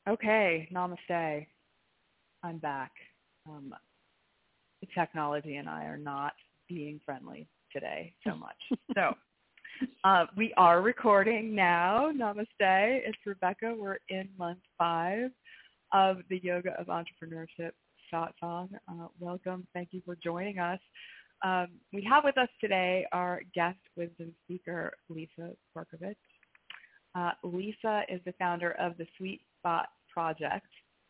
Okay, namaste. I'm back. Um, Technology and I are not being friendly today so much. So we are recording now. Namaste. It's Rebecca. We're in month 5 of the Yoga of Entrepreneurship satsang. Welcome. Thank you for joining us. We have with us today our guest wisdom speaker, Lisa Berkovich. Lisa is the founder of the Sweet Spot Project.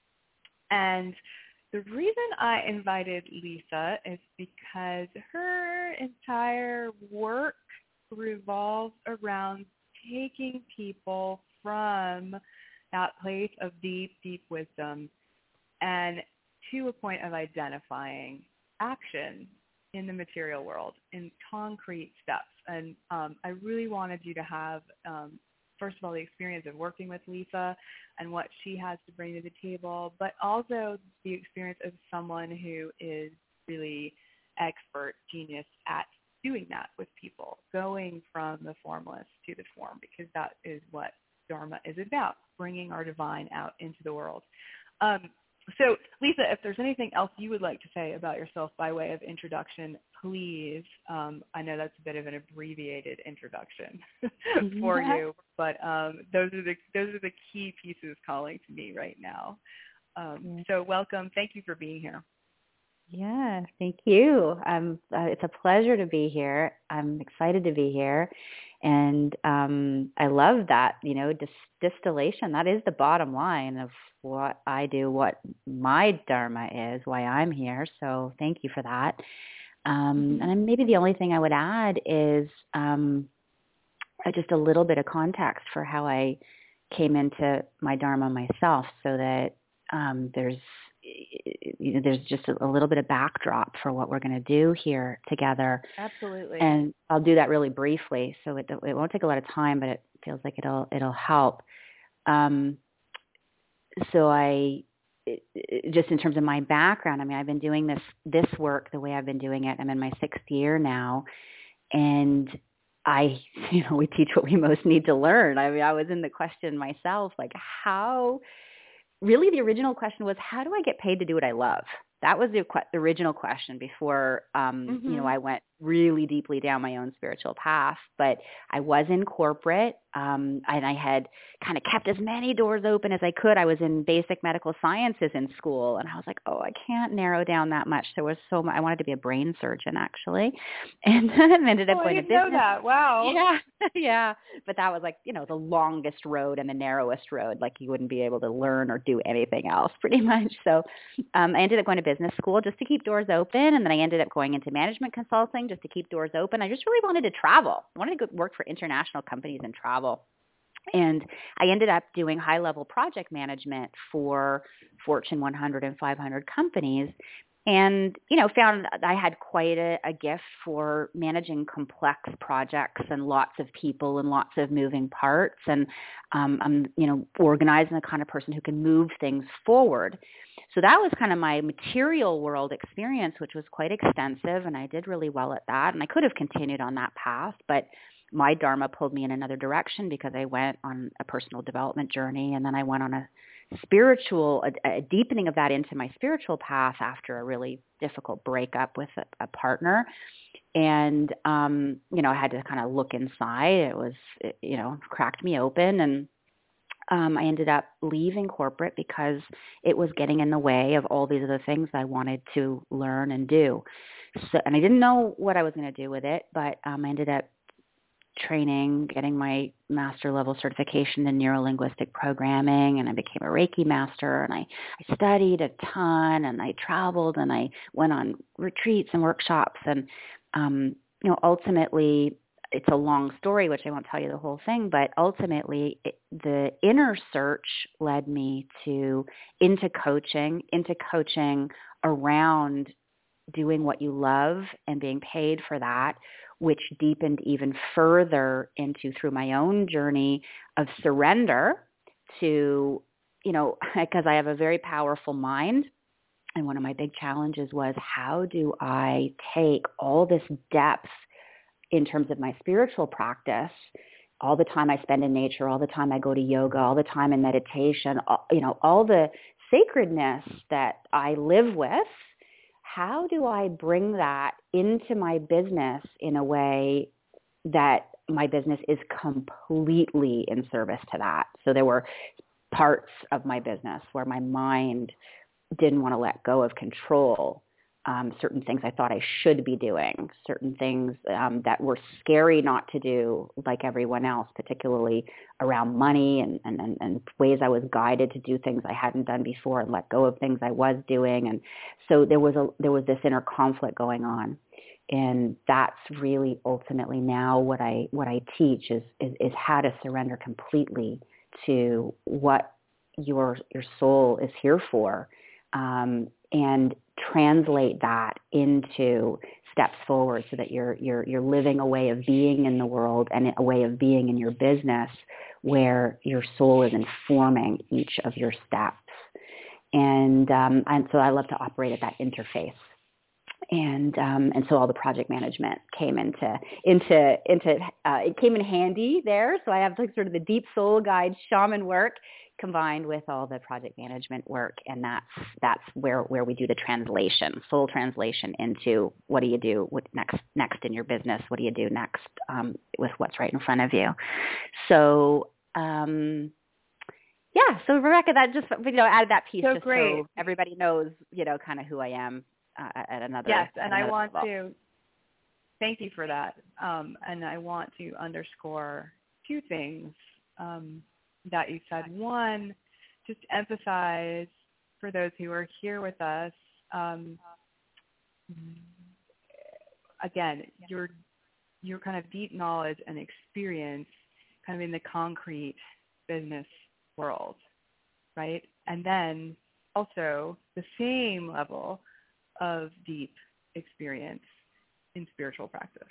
And the reason I invited Lisa is because her entire work revolves around taking people from that place of deep, deep wisdom and to a point of identifying action in the material world in concrete steps. And I really wanted you to have first of all, the experience of working with Lisa and what she has to bring to the table, but also the experience of someone who is really expert, genius at doing that with people, going from the formless to the form, because that is what Dharma is about, bringing our divine out into the world. So, Lisa, if there's anything else you would like to say about yourself by way of introduction, please. I know that's a bit of an abbreviated introduction for you, but those are the key pieces calling to me right now. So, welcome. Thank you for being here. Yeah, thank you. It's a pleasure to be here. I'm excited to be here. And I love that, distillation. That is the bottom line of what I do, what my Dharma is, why I'm here. So thank you for that. And then maybe the only thing I would add is just a little bit of context for how I came into my Dharma myself, so that there's just a little bit of backdrop for what we're going to do here together. Absolutely. And I'll do that really briefly, so it won't take a lot of time, but it feels like it'll help. So just in terms of my background, I've been doing this work the way I've been doing it. I'm in my 6th year now, and we teach what we most need to learn. I was in the question myself, like really the original question was, how do I get paid to do what I love? That was the original question before, I went really deeply down my own spiritual path. But I was in corporate, and I had kind of kept as many doors open as I could. I was in basic medical sciences in school, and I was like, oh, I can't narrow down that much. There was so much. I wanted to be a brain surgeon, actually, and then ended up going to business. I didn't know that. Wow. Yeah, yeah. But that was like, the longest road and the narrowest road. Like you wouldn't be able to learn or do anything else, pretty much. So I ended up going to business school just to keep doors open, and then I ended up going into management consulting just to keep doors open. I just really wanted to travel. I wanted to go work for international companies and travel. And I ended up doing high-level project management for Fortune 100 and 500 companies, and, found I had quite a gift for managing complex projects and lots of people and lots of moving parts. And I'm, organized and the kind of person who can move things forward. So that was kind of my material world experience, which was quite extensive, and I did really well at that. And I could have continued on that path, but my Dharma pulled me in another direction because I went on a personal development journey, and then I went on a deepening of that into my spiritual path after a really difficult breakup with a partner. And, I had to kind of look inside. It cracked me open, and I ended up leaving corporate because it was getting in the way of all these other things I wanted to learn and do. So, and I didn't know what I was going to do with it, but I ended up training, getting my master level certification in neuro-linguistic programming, and I became a Reiki master, and I studied a ton, and I traveled, and I went on retreats and workshops, and ultimately, it's a long story, which I won't tell you the whole thing, but ultimately the inner search led me into coaching around doing what you love and being paid for that, which deepened even further through my own journey of surrender to, because I have a very powerful mind. And one of my big challenges was, how do I take all this depth in terms of my spiritual practice, all the time I spend in nature, all the time I go to yoga, all the time in meditation, all the sacredness that I live with, how do I bring that into my business in a way that my business is completely in service to that? So there were parts of my business where my mind didn't want to let go of control. Certain things I thought I should be doing, certain things that were scary not to do like everyone else, particularly around money and ways I was guided to do things I hadn't done before and let go of things I was doing. And so there was this inner conflict going on. And that's really ultimately now what I teach is how to surrender completely to what your soul is here for, and translate that into steps forward so that you're living a way of being in the world and a way of being in your business where your soul is informing each of your steps. And so I love to operate at that interface. And so all the project management came it came in handy there. So I have like sort of the deep soul guide shaman work combined with all the project management work, and that's where we do the translation, soul translation into what do you do next in your business, what do you do next with what's right in front of you. So so Rebecca, that just added that piece so just great. so everybody knows kind of who I am at another. Yes, and I want level. to thank you for that, and I want to underscore two things that you said. One, just emphasize for those who are here with us, again, your kind of deep knowledge and experience kind of in the concrete business world, right? And then also the same level of deep experience in spiritual practice.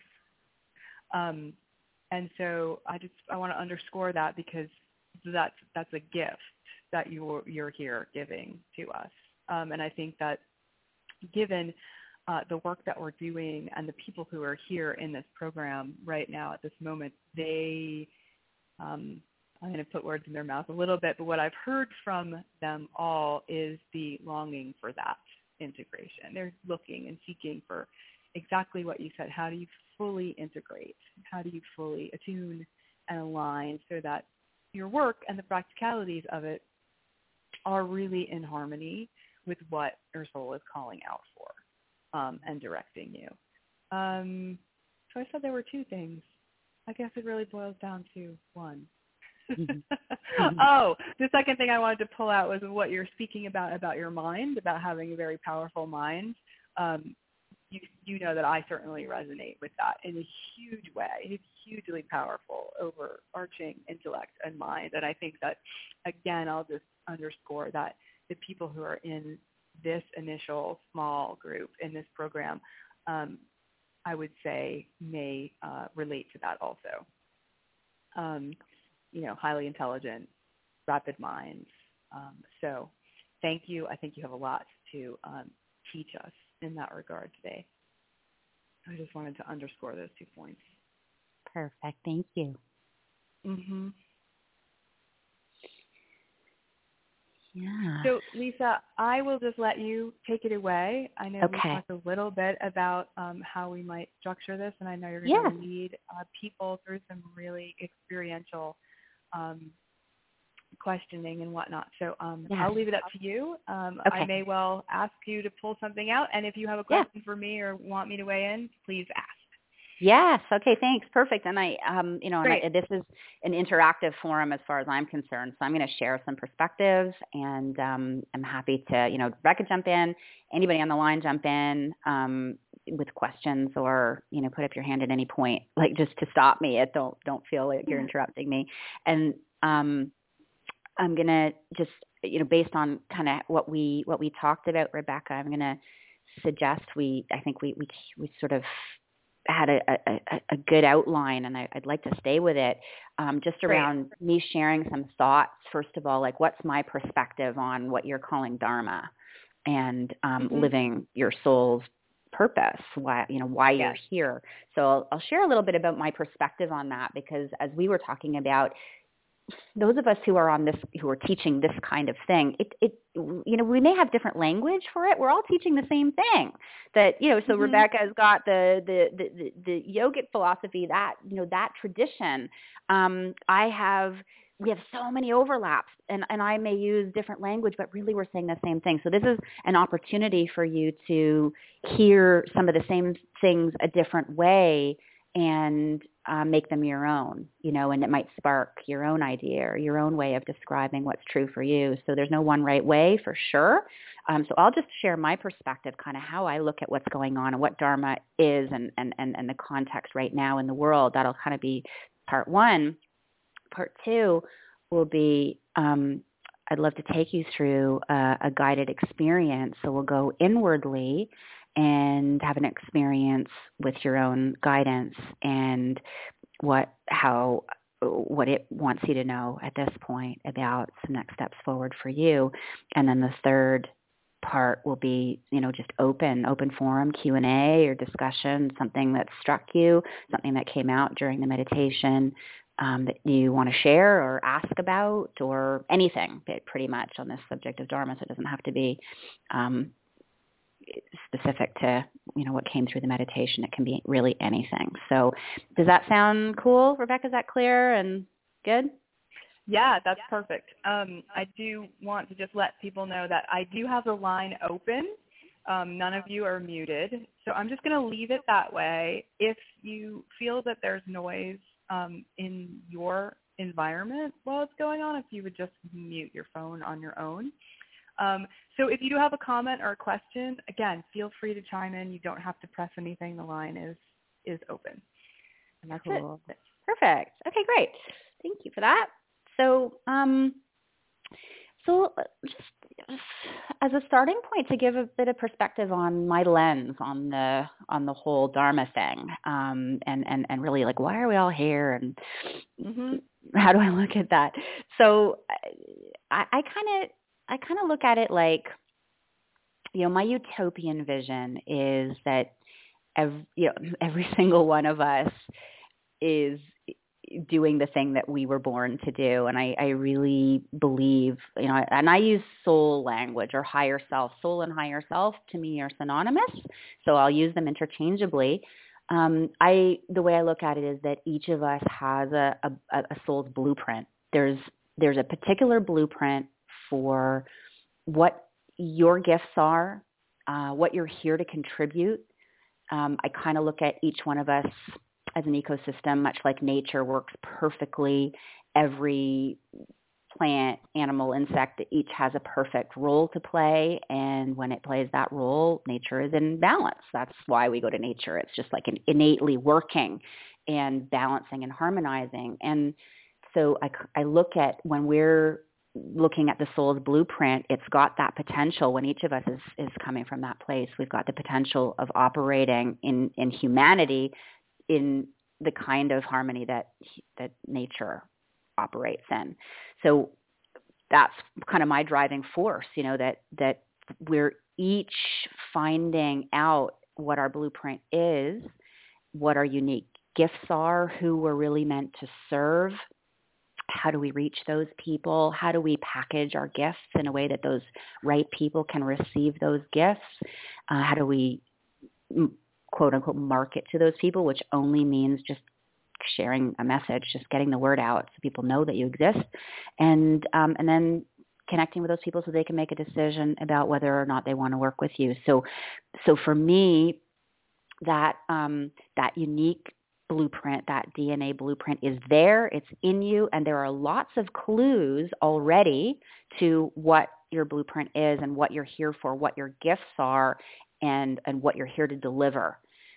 And so I want to underscore that because that's a gift that you're here giving to us. And I think that given the work that we're doing and the people who are here in this program right now at this moment, I'm going to put words in their mouth a little bit, but what I've heard from them all is the longing for that integration. They're looking and seeking for exactly what you said. How do you fully integrate? How do you fully attune and align so that your work and the practicalities of it are really in harmony with what your soul is calling out for and directing you? So I said there were two things. I guess it really boils down to one. Oh, the second thing I wanted to pull out was what you're speaking about your mind, about having a very powerful mind. You know that I certainly resonate with that in a huge way. It's hugely powerful, overarching intellect and mind. And I think that, again, I'll just underscore that the people who are in this initial small group in this program, I would say may relate to that also. Highly intelligent, rapid minds. So thank you. I think you have a lot to teach us in that regard today. I just wanted to underscore those 2 points. Perfect. Thank you. Mm-hmm. Yeah. So, Lisa, I will just let you take it away. I know we talked a little bit about how we might structure this, and I know you're going to lead people through some really experiential questioning and whatnot. So I'll leave it up to you. I may well ask you to pull something out, and if you have a question for me or want me to weigh in, please ask. Yes. Okay. Thanks. Perfect. And this is an interactive forum as far as I'm concerned. So I'm going to share some perspectives, and I'm happy to, Rebecca jump in, anybody on the line jump in with questions, or put up your hand at any point, like just to stop me. Don't feel like you're interrupting me. And I'm going to just based on kind of what we talked about, Rebecca, I'm going to suggest I think we sort of had a good outline, and I'd like to stay with it, just around me sharing some thoughts. First of all, like what's my perspective on what you're calling Dharma and living your soul's purpose, why you're Yes. here. So I'll share a little bit about my perspective on that, because as we were talking about, those of us who are teaching this kind of thing, we may have different language for it. We're all teaching the same thing. So Mm-hmm. Rebecca's got the yogic philosophy, that tradition. We have so many overlaps, and I may use different language, but really we're saying the same thing. So this is an opportunity for you to hear some of the same things a different way and make them your own, and it might spark your own idea or your own way of describing what's true for you. So there's no one right way for sure. So I'll just share my perspective, kind of how I look at what's going on and what Dharma is and the context right now in the world. That'll kind of be part one. Part two will be, I'd love to take you through a guided experience. So we'll go inwardly and have an experience with your own guidance and what it wants you to know at this point about some next steps forward for you. And then the third part will be, just open forum, Q&A or discussion, something that struck you, something that came out during the meditation that you want to share or ask about, or anything pretty much on this subject of Dharma. So it doesn't have to be specific to, what came through the meditation. It can be really anything. So does that sound cool, Rebecca? Is that clear and good? Yeah, that's perfect. I do want to just let people know that I do have the line open. None of you are muted. So I'm just going to leave it that way. If you feel that there's noise in your environment while it's going on, if you would just mute your phone on your own. So if you do have a comment or a question, again, feel free to chime in. You don't have to press anything. The line is open. And that's cool. it. Perfect. Okay, great. Thank you for that. So, just as a starting point, to give a bit of perspective on my lens on the whole Dharma thing, and really like, why are we all here, and how do I look at that? So, I kind of look at it like, my utopian vision is that every single one of us is doing the thing that we were born to do. And I really believe, and I use soul language or higher self. Soul and higher self to me are synonymous, so I'll use them interchangeably. The way I look at it is that each of us has a soul's blueprint. There's a particular blueprint for what your gifts are, what you're here to contribute. I kind of look at each one of us as an ecosystem, much like nature works perfectly. Every plant, animal, insect, each has a perfect role to play. And when it plays that role, nature is in balance. That's why we go to nature. It's just like innately working and balancing and harmonizing. And so I look at, when we're looking at the soul's blueprint, it's got that potential. When each of us is coming from that place, we've got the potential of operating in humanity in the kind of harmony that nature operates in. So that's kind of my driving force, that we're each finding out what our blueprint is, what our unique gifts are, who we're really meant to serve. How do we reach those people? How do we package our gifts in a way that those right people can receive those gifts? How do we, quote unquote, market to those people, which only means just sharing a message, just getting the word out so people know that you exist, and then connecting with those people so they can make a decision about whether or not they want to work with you. So for me, that unique blueprint, that DNA blueprint is there, it's in you, and there are lots of clues already to what your blueprint is and what you're here for, what your gifts are, and what you're here to deliver.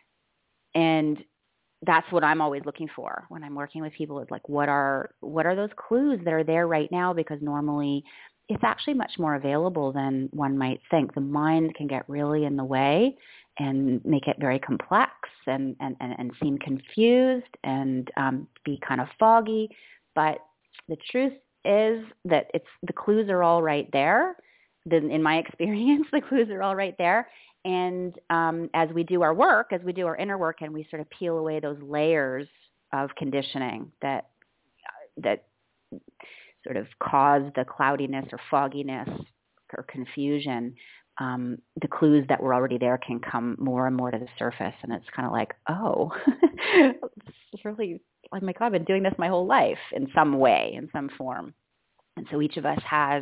And that's what I'm always looking for when I'm working with people, is like, what are those clues that are there right now? Because normally it's actually much more available than one might think. The mind can get really in the way and make it very complex and seem confused and be kind of foggy. But the truth is that the clues are all right there. In my experience, the clues are all right there. And as we do our work, as we do our inner work, and we sort of peel away those layers of conditioning that sort of cause the cloudiness or fogginess or confusion, the clues that were already there can come more and more to the surface. And it's kind of like, oh, it's really, oh my God, I've been doing this my whole life in some way, in some form. And so each of us has,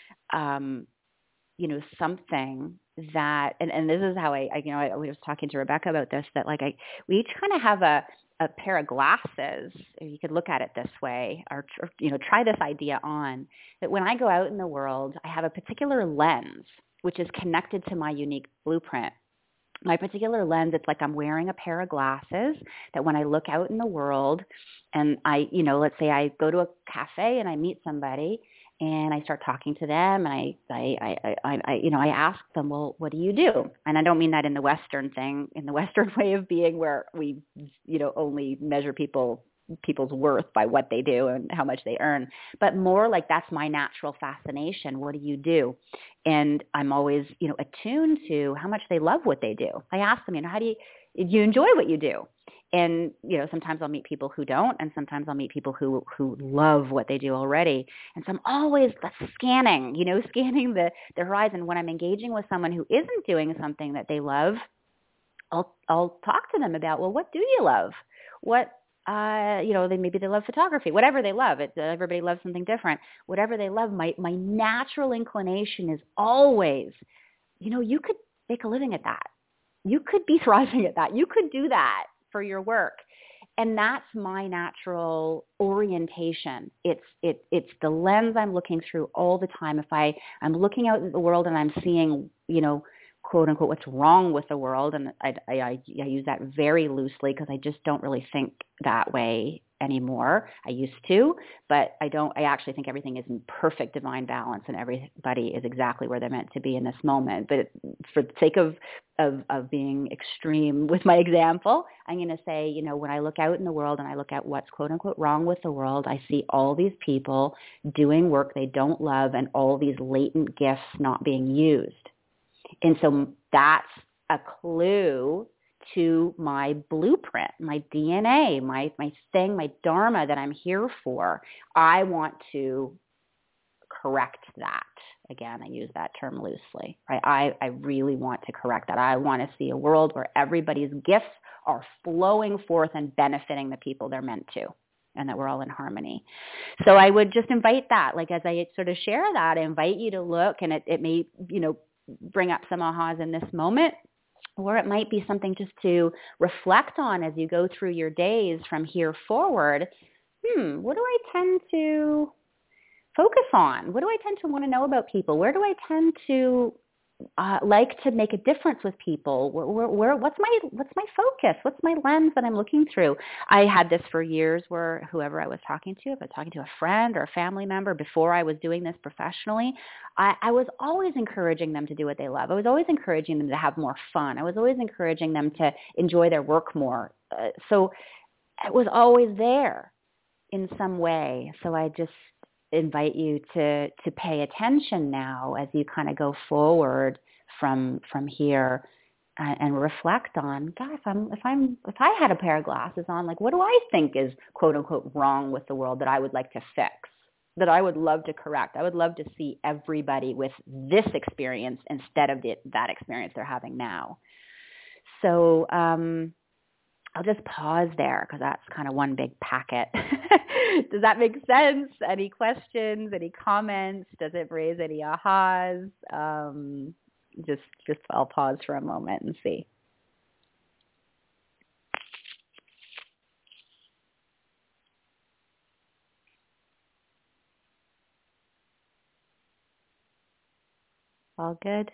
something that, and this is how I was talking to Rebecca about this, that like we each kind of have a pair of glasses, if you could look at it this way, or try this idea on, that when I go out in the world, I have a particular lens, which is connected to my unique blueprint. My particular lens, it's like I'm wearing a pair of glasses that when I look out in the world and let's say I go to a cafe and I meet somebody and I start talking to them and I ask them, well, what do you do? And I don't mean that in the Western way of being where we, only measure people's worth by what they do and how much they earn, but more like that's my natural fascination. What do you do? And I'm always, attuned to how much they love what they do. I ask them, how do you enjoy what you do? And, sometimes I'll meet people who don't, and sometimes I'll meet people who love what they do already. And so I'm always scanning the horizon. When I'm engaging with someone who isn't doing something that they love, I'll talk to them about, well, what do you love? What, maybe they love photography, whatever they love. Everybody loves something different. Whatever they love, my natural inclination is always, you could make a living at that. You could be thriving at that. You could do that for your work. And that's my natural orientation. It's the lens I'm looking through all the time. If I'm looking out at the world and I'm seeing, quote unquote, what's wrong with the world. And I use that very loosely because I just don't really think that way anymore. I used to, but I actually think everything is in perfect divine balance and everybody is exactly where they're meant to be in this moment. But for the sake of being extreme with my example, I'm going to say, when I look out in the world and I look at what's quote unquote wrong with the world, I see all these people doing work they don't love and all these latent gifts not being used. And so that's a clue to my blueprint, my DNA, my thing, my dharma that I'm here for. I want to correct that. Again, I use that term loosely. Right? I really want to correct that. I want to see a world where everybody's gifts are flowing forth and benefiting the people they're meant to, and that we're all in harmony. So I would just invite that, like as I sort of share that, I invite you to look, and it may, bring up some ahas in this moment, or it might be something just to reflect on as you go through your days from here forward. What do I tend to focus on? What do I tend to want to know about people? Where do I tend to like to make a difference with people? What's my focus? What's my lens that I'm looking through? I had this for years where whoever I was talking to, if I was talking to a friend or a family member before I was doing this professionally, I was always encouraging them to do what they love. I was always encouraging them to have more fun. I was always encouraging them to enjoy their work more. So it was always there in some way. So I just invite you to pay attention now as you kind of go forward from here and reflect on, God, if I had a pair of glasses on, like, what do I think is quote unquote wrong with the world that I would like to fix, that I would love to correct? I would love to see everybody with this experience instead of that experience they're having now. So I'll just pause there because that's kind of one big packet. Does that make sense? Any questions, any comments? Does it raise any ahas? Just I'll pause for a moment and see. All good?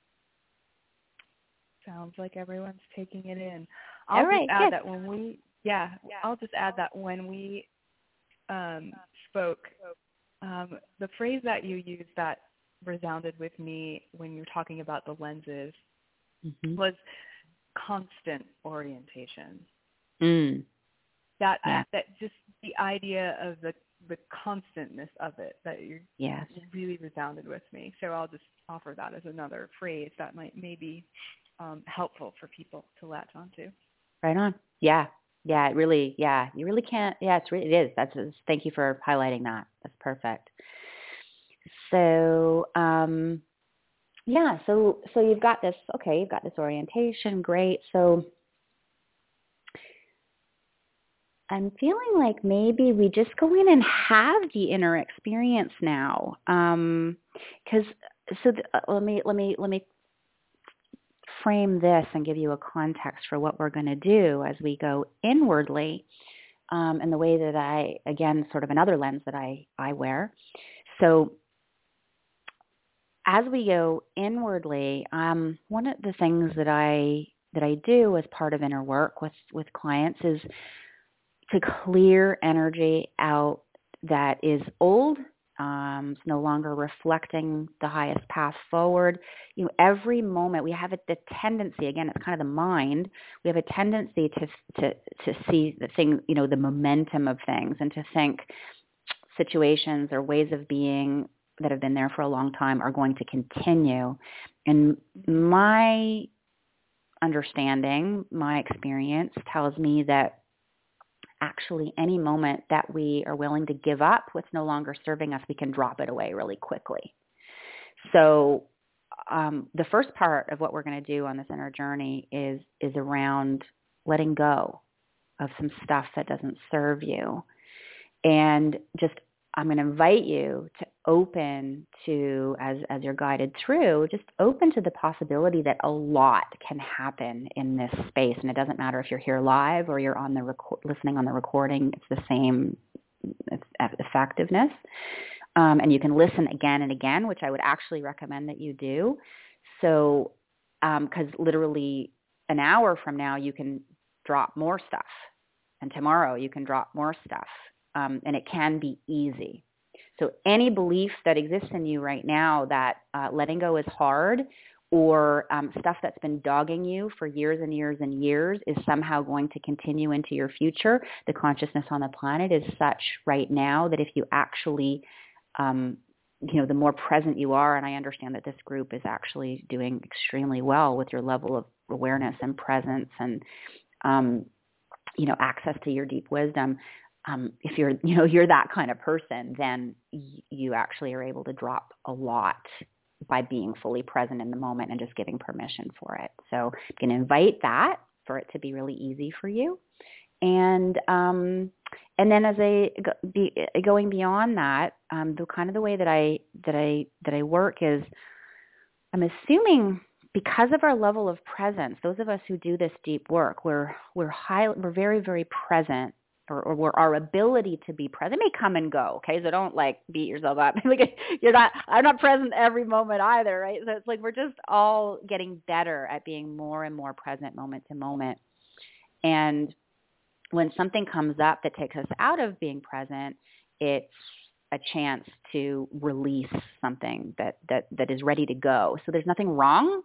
Sounds like everyone's taking it in. All right, just add good. that when we, I'll just add that when we spoke, the phrase that you used that resounded with me when you're talking about the lenses was constant orientation. That just the idea of the constantness of it, that really resounded with me. So I'll just offer that as another phrase that might maybe helpful for people to latch onto. Right on. Yeah. Yeah, it really, yeah, you really can't, yeah, it is. Thank you for highlighting that. That's perfect. So, yeah, so you've got this, okay, you've got this orientation, great. So I'm feeling like maybe we just go in and have the inner experience now. Let me frame this and give you a context for what we're going to do as we go inwardly, and the way that again, sort of another lens that I wear. So as we go inwardly, one of the things that I do as part of inner work with clients is to clear energy out that is old. It's no longer reflecting the highest path forward. Every moment we have the tendency, again, it's kind of the mind. We have a tendency to see the thing, the momentum of things, and to think situations or ways of being that have been there for a long time are going to continue. And my understanding, my experience tells me that actually any moment that we are willing to give up what's no longer serving us, we can drop it away really quickly. So the first part of what we're going to do on this inner journey is around letting go of some stuff that doesn't serve you. And just, I'm going to invite you to open to, as you're guided through, just open to the possibility that a lot can happen in this space. And it doesn't matter if you're here live or you're on the listening on the recording. It's the same effectiveness. And you can listen again and again, which I would actually recommend that you do. So, because literally an hour from now, you can drop more stuff. And tomorrow you can drop more stuff. And it can be easy. So any belief that exists in you right now that letting go is hard, or stuff that's been dogging you for years and years and years is somehow going to continue into your future, the consciousness on the planet is such right now that if you actually, the more present you are, and I understand that this group is actually doing extremely well with your level of awareness and presence and, access to your deep wisdom. If you're that kind of person, then you actually are able to drop a lot by being fully present in the moment and just giving permission for it. So I'm going to invite that for it to be really easy for you. And then as going beyond that, the way that I work is, I'm assuming because of our level of presence, those of us who do this deep work, we're very, very present. Or our ability to be present. It may come and go, okay? So don't beat yourself up. I'm not present every moment either, right? So it's we're just all getting better at being more and more present moment to moment. And when something comes up that takes us out of being present, it's a chance to release something that is ready to go. So there's nothing wrong.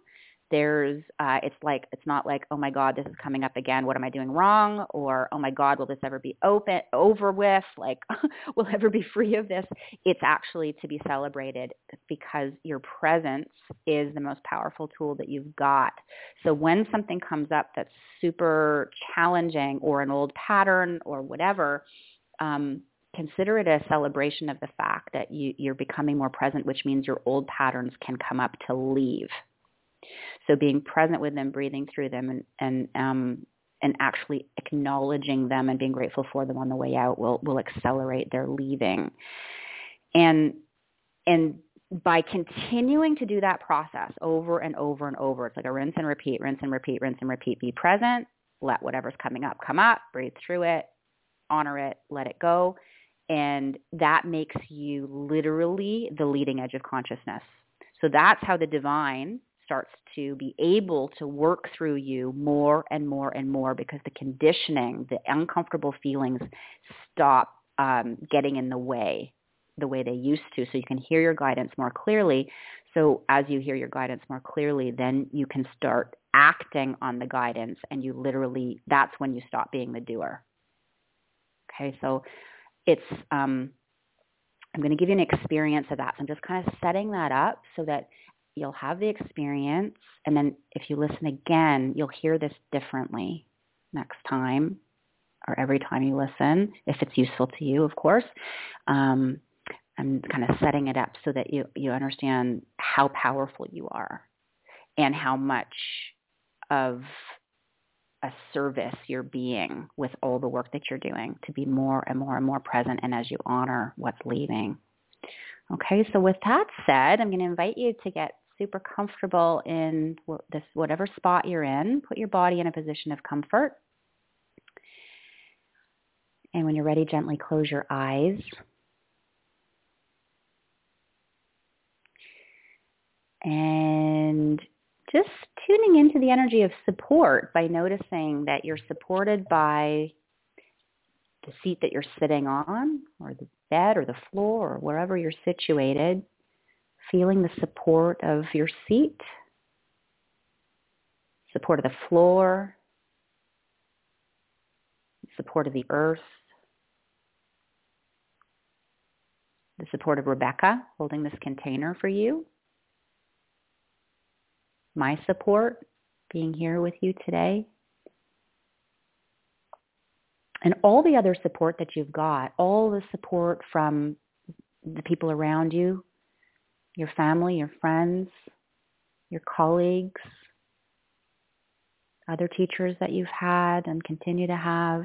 It's not like, oh my God, this is coming up again. What am I doing wrong? Or, oh my God, will this ever be over with? We'll ever be free of this? It's actually to be celebrated because your presence is the most powerful tool that you've got. So when something comes up that's super challenging or an old pattern or whatever, consider it a celebration of the fact that you're becoming more present, which means your old patterns can come up to leave. So being present with them, breathing through them, and actually acknowledging them and being grateful for them on the way out will accelerate their leaving. And by continuing to do that process over and over and over, it's like a rinse and repeat, rinse and repeat, rinse and repeat. Be present, let whatever's coming up come up, breathe through it, honor it, let it go. And that makes you literally the leading edge of consciousness. So that's how the divine starts to be able to work through you more and more and more, because the conditioning, the uncomfortable feelings stop getting in the way they used to, so you can hear your guidance more clearly. So as you hear your guidance more clearly, then you can start acting on the guidance, and that's when you stop being the doer. Okay, so it's, I'm going to give you an experience of that. So I'm just kind of setting that up so that you'll have the experience, and then if you listen again, you'll hear this differently next time or every time you listen, if it's useful to you, of course. I'm kind of setting it up so that you understand how powerful you are and how much of a service you're being with all the work that you're doing to be more and more and more present, and as you honor what's leaving. Okay, so with that said, I'm going to invite you to get super comfortable in whatever spot you're in. Put your body in a position of comfort. And when you're ready, gently close your eyes. And just tuning into the energy of support by noticing that you're supported by the seat that you're sitting on, or the bed or the floor, or wherever you're situated, feeling the support of your seat, support of the floor, support of the earth, the support of Rebecca holding this container for you, my support being here with you today, and all the other support that you've got, all the support from the people around you, your family, your friends, your colleagues, other teachers that you've had and continue to have,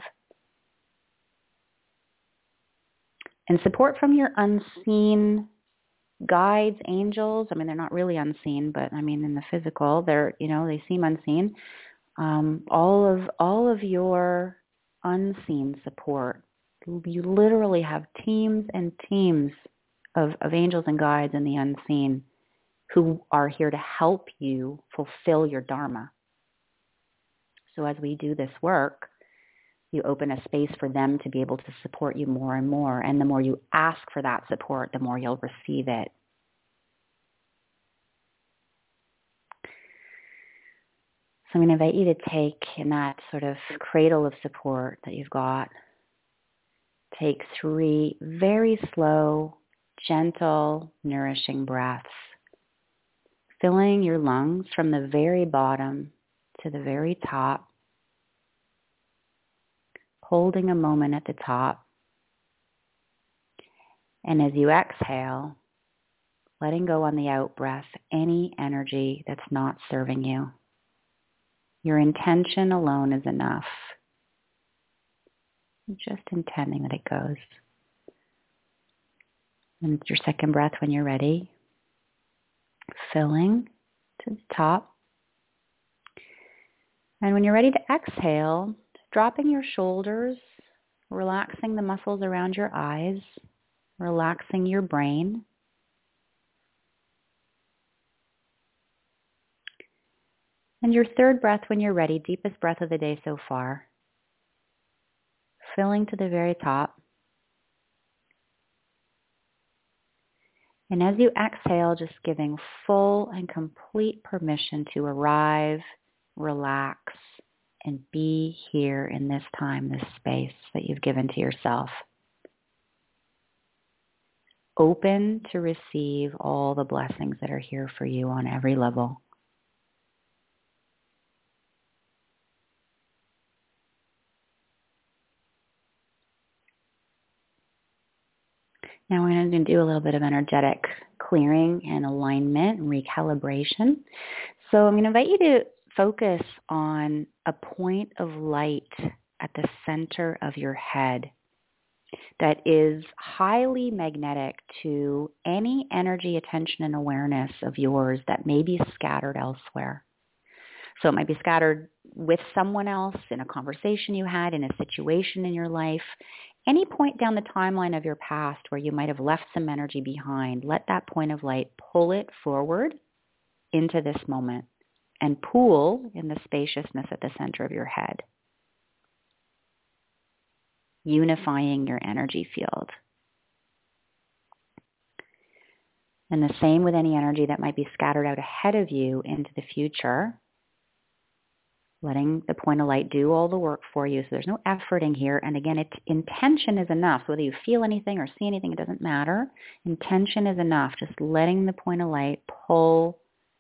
and support from your unseen guides, angels. I mean, they're not really unseen, but I mean, in the physical, they seem unseen. All of your unseen support. You literally have teams and teams of angels and guides in the unseen who are here to help you fulfill your dharma. So as we do this work, you open a space for them to be able to support you more and more. And the more you ask for that support, the more you'll receive it. So I'm going to invite you to take, in that sort of cradle of support that you've got, take 3 very slow, gentle, nourishing breaths, filling your lungs from the very bottom to the very top, holding a moment at the top. And as you exhale, letting go on the out-breath any energy that's not serving you. Your intention alone is enough. Just intending that it goes. And it's your second breath when you're ready. Filling to the top. And when you're ready to exhale, dropping your shoulders, relaxing the muscles around your eyes, relaxing your brain. And your third breath when you're ready, deepest breath of the day so far. Filling to the very top. And as you exhale, just giving full and complete permission to arrive, relax, and be here in this time, this space that you've given to yourself. Open to receive all the blessings that are here for you on every level. Now we're going to do a little bit of energetic clearing and alignment and recalibration. So I'm going to invite you to focus on a point of light at the center of your head that is highly magnetic to any energy, attention, and awareness of yours that may be scattered elsewhere. So it might be scattered with someone else, in a conversation you had, in a situation in your life. Any point down the timeline of your past where you might have left some energy behind, let that point of light pull it forward into this moment and pool in the spaciousness at the center of your head, unifying your energy field. And the same with any energy that might be scattered out ahead of you into the future, letting the point of light do all the work for you. So there's no efforting here. And again, intention is enough. So whether you feel anything or see anything, it doesn't matter. Intention is enough. Just letting the point of light pull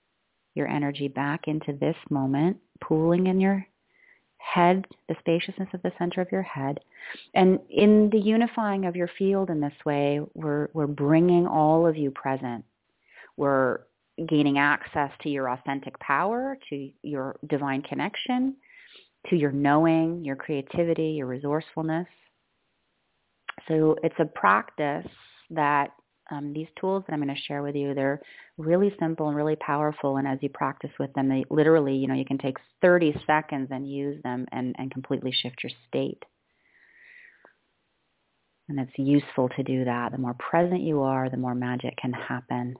your energy back into this moment, pooling in your head, the spaciousness of the center of your head. And in the unifying of your field in this way, we're bringing all of you present. We're gaining access to your authentic power, to your divine connection, to your knowing, your creativity, your resourcefulness. So it's a practice that these tools that I'm going to share with you, they're really simple and really powerful. And as you practice with them, they literally, you can take 30 seconds and use them and completely shift your state. And it's useful to do that. The more present you are, the more magic can happen.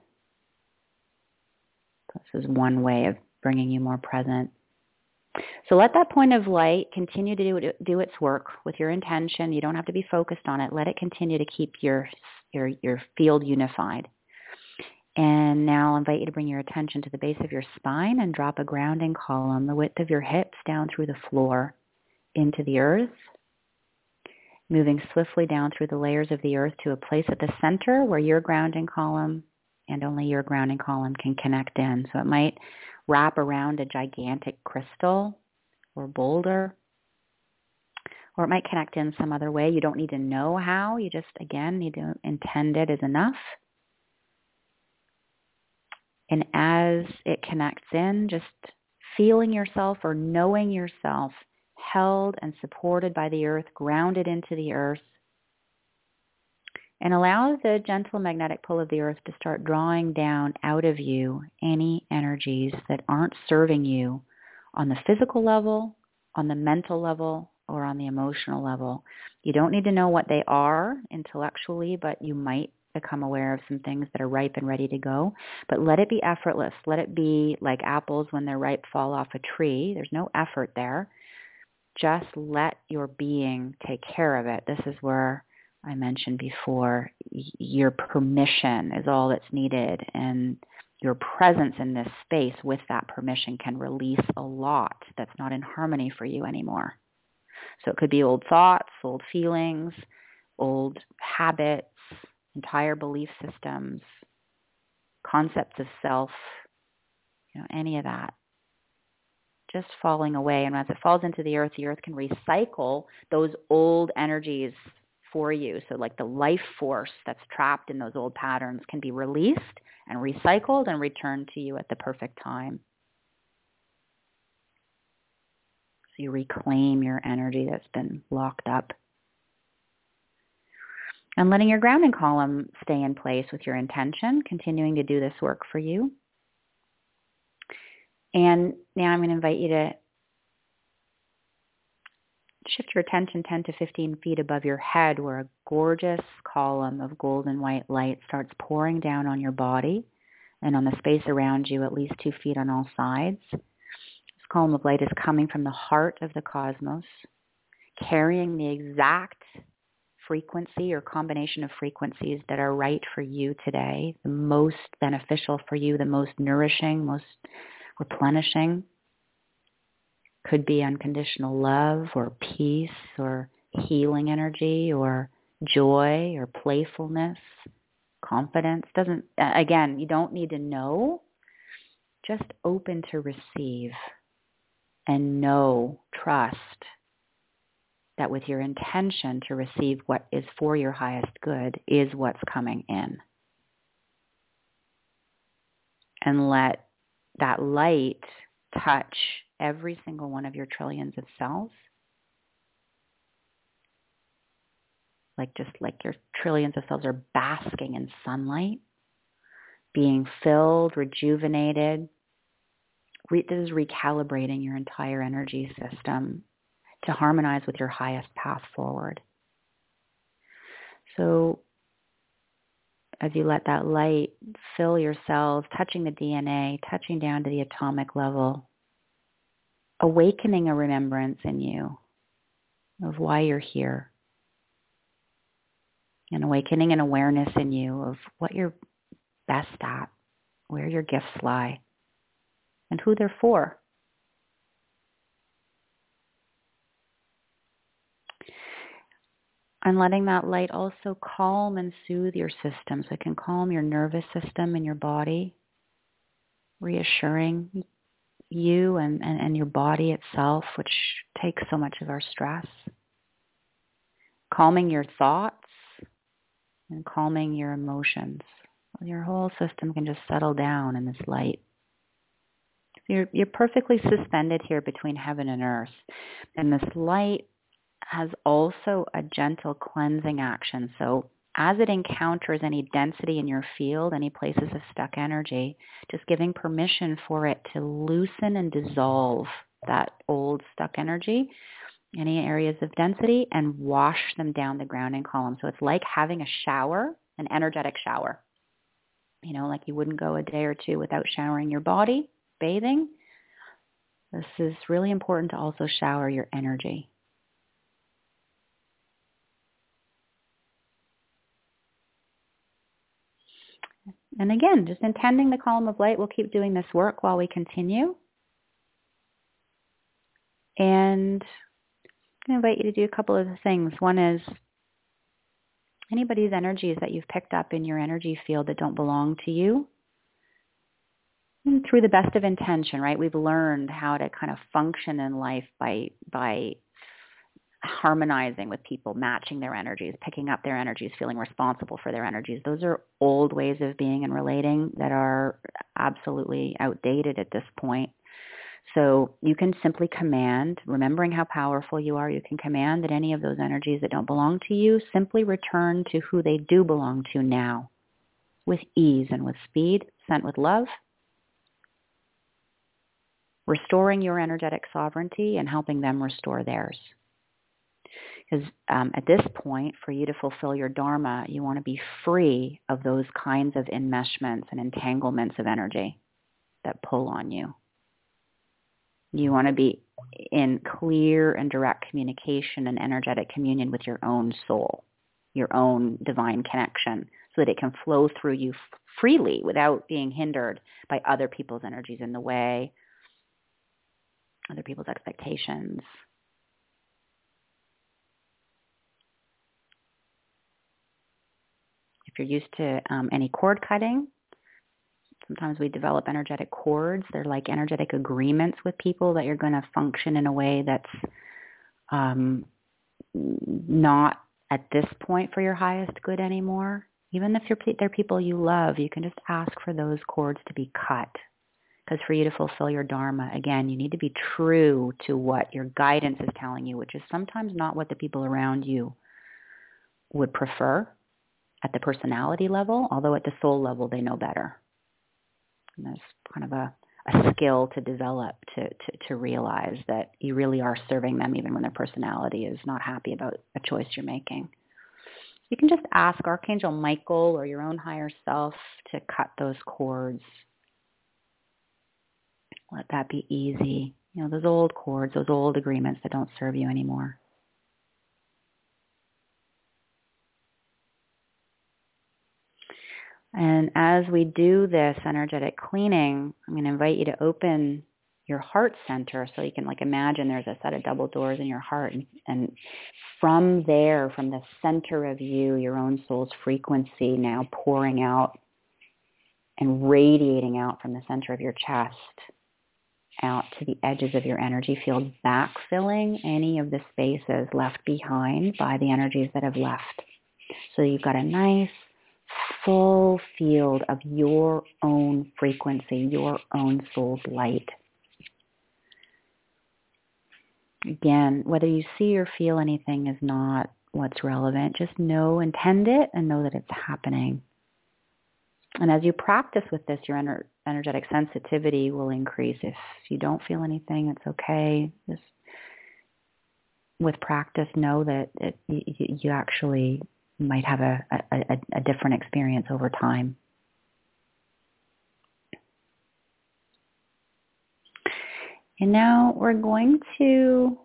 This is one way of bringing you more present. So let that point of light continue to do its work with your intention. You don't have to be focused on it. Let it continue to keep your field unified. And now I'll invite you to bring your attention to the base of your spine and drop a grounding column, the width of your hips down through the floor into the earth, moving swiftly down through the layers of the earth to a place at the center where your grounding column and only your grounding column can connect in. So it might wrap around a gigantic crystal or boulder, or it might connect in some other way. You don't need to know how. You just, again, need to intend it is enough. And as it connects in, just feeling yourself or knowing yourself held and supported by the earth, grounded into the earth, and allow the gentle magnetic pull of the earth to start drawing down out of you any energies that aren't serving you on the physical level, on the mental level, or on the emotional level. You don't need to know what they are intellectually, but you might become aware of some things that are ripe and ready to go. But let it be effortless. Let it be like apples when they're ripe fall off a tree. There's no effort there. Just let your being take care of it. This is where I mentioned before, your permission is all that's needed, and your presence in this space with that permission can release a lot that's not in harmony for you anymore. So it could be old thoughts, old feelings, old habits, entire belief systems, concepts of self, any of that. Just falling away. And as it falls into the earth can recycle those old energies for you. So like the life force that's trapped in those old patterns can be released and recycled and returned to you at the perfect time. So you reclaim your energy that's been locked up. And letting your grounding column stay in place with your intention, continuing to do this work for you. And now I'm going to invite you to shift your attention 10 to 15 feet above your head, where a gorgeous column of golden white light starts pouring down on your body and on the space around you, at least 2 feet on all sides. This column of light is coming from the heart of the cosmos, carrying the exact frequency or combination of frequencies that are right for you today, the most beneficial for you, the most nourishing, most replenishing. Could be unconditional love or peace or healing energy or joy or playfulness, confidence. Again, you don't need to know. Just open to receive and trust that with your intention to receive what is for your highest good is what's coming in. And let that light touch every single one of your trillions of cells. Just like your trillions of cells are basking in sunlight, being filled, rejuvenated. This is recalibrating your entire energy system to harmonize with your highest path forward. So as you let that light fill your cells, touching the DNA, touching down to the atomic level, awakening a remembrance in you of why you're here, and awakening an awareness in you of what you're best at, where your gifts lie, and who they're for. And letting that light also calm and soothe your system, so it can calm your nervous system and your body. reassuring you and your body itself, which takes so much of our stress. Calming your thoughts and calming your emotions. Your whole system can just settle down in this light. You're perfectly suspended here between heaven and earth. And this light has also a gentle cleansing action. So as it encounters any density in your field, any places of stuck energy, just giving permission for it to loosen and dissolve that old stuck energy, any areas of density, and wash them down the grounding column. So it's like having a shower, an energetic shower. Like you wouldn't go a day or two without showering your body, bathing. This is really important to also shower your energy. And again, just intending the column of light, we'll keep doing this work while we continue. And I'm going to invite you to do a couple of things. One is anybody's energies that you've picked up in your energy field that don't belong to you. And through the best of intention, right? We've learned how to kind of function in life by harmonizing with people, matching their energies, picking up their energies, feeling responsible for their energies. Those are old ways of being and relating that are absolutely outdated at this point. So you can simply command, remembering how powerful you are, you can command that any of those energies that don't belong to you simply return to who they do belong to now, with ease and with speed, sent with love, restoring your energetic sovereignty and helping them restore theirs. Because at this point, for you to fulfill your dharma, you want to be free of those kinds of enmeshments and entanglements of energy that pull on you. You want to be in clear and direct communication and energetic communion with your own soul, your own divine connection, so that it can flow through you freely without being hindered by other people's energies in the way, other people's expectations. If you're used to any cord cutting, sometimes we develop energetic cords. They're like energetic agreements with people that you're going to function in a way that's not at this point for your highest good anymore. Even if they're people you love, you can just ask for those cords to be cut. Because for you to fulfill your dharma, again, you need to be true to what your guidance is telling you, which is sometimes not what the people around you would prefer at the personality level, although at the soul level they know better. And there's kind of a skill to develop to realize that you really are serving them even when their personality is not happy about a choice you're making. You can just ask Archangel Michael or your own higher self to cut those cords. Let that be easy. Those old cords, those old agreements that don't serve you anymore. And as we do this energetic cleaning, I'm going to invite you to open your heart center so you can imagine there's a set of double doors in your heart. And from there, from the center of you, your own soul's frequency now pouring out and radiating out from the center of your chest out to the edges of your energy field, backfilling any of the spaces left behind by the energies that have left. So you've got a nice full field of your own frequency, your own soul's light. Again, whether you see or feel anything is not what's relevant. Just know, intend it, and know that it's happening. And as you practice with this, your energetic sensitivity will increase. If you don't feel anything, it's okay. Just with practice, know that you actually might have a different experience over time. And now we're going to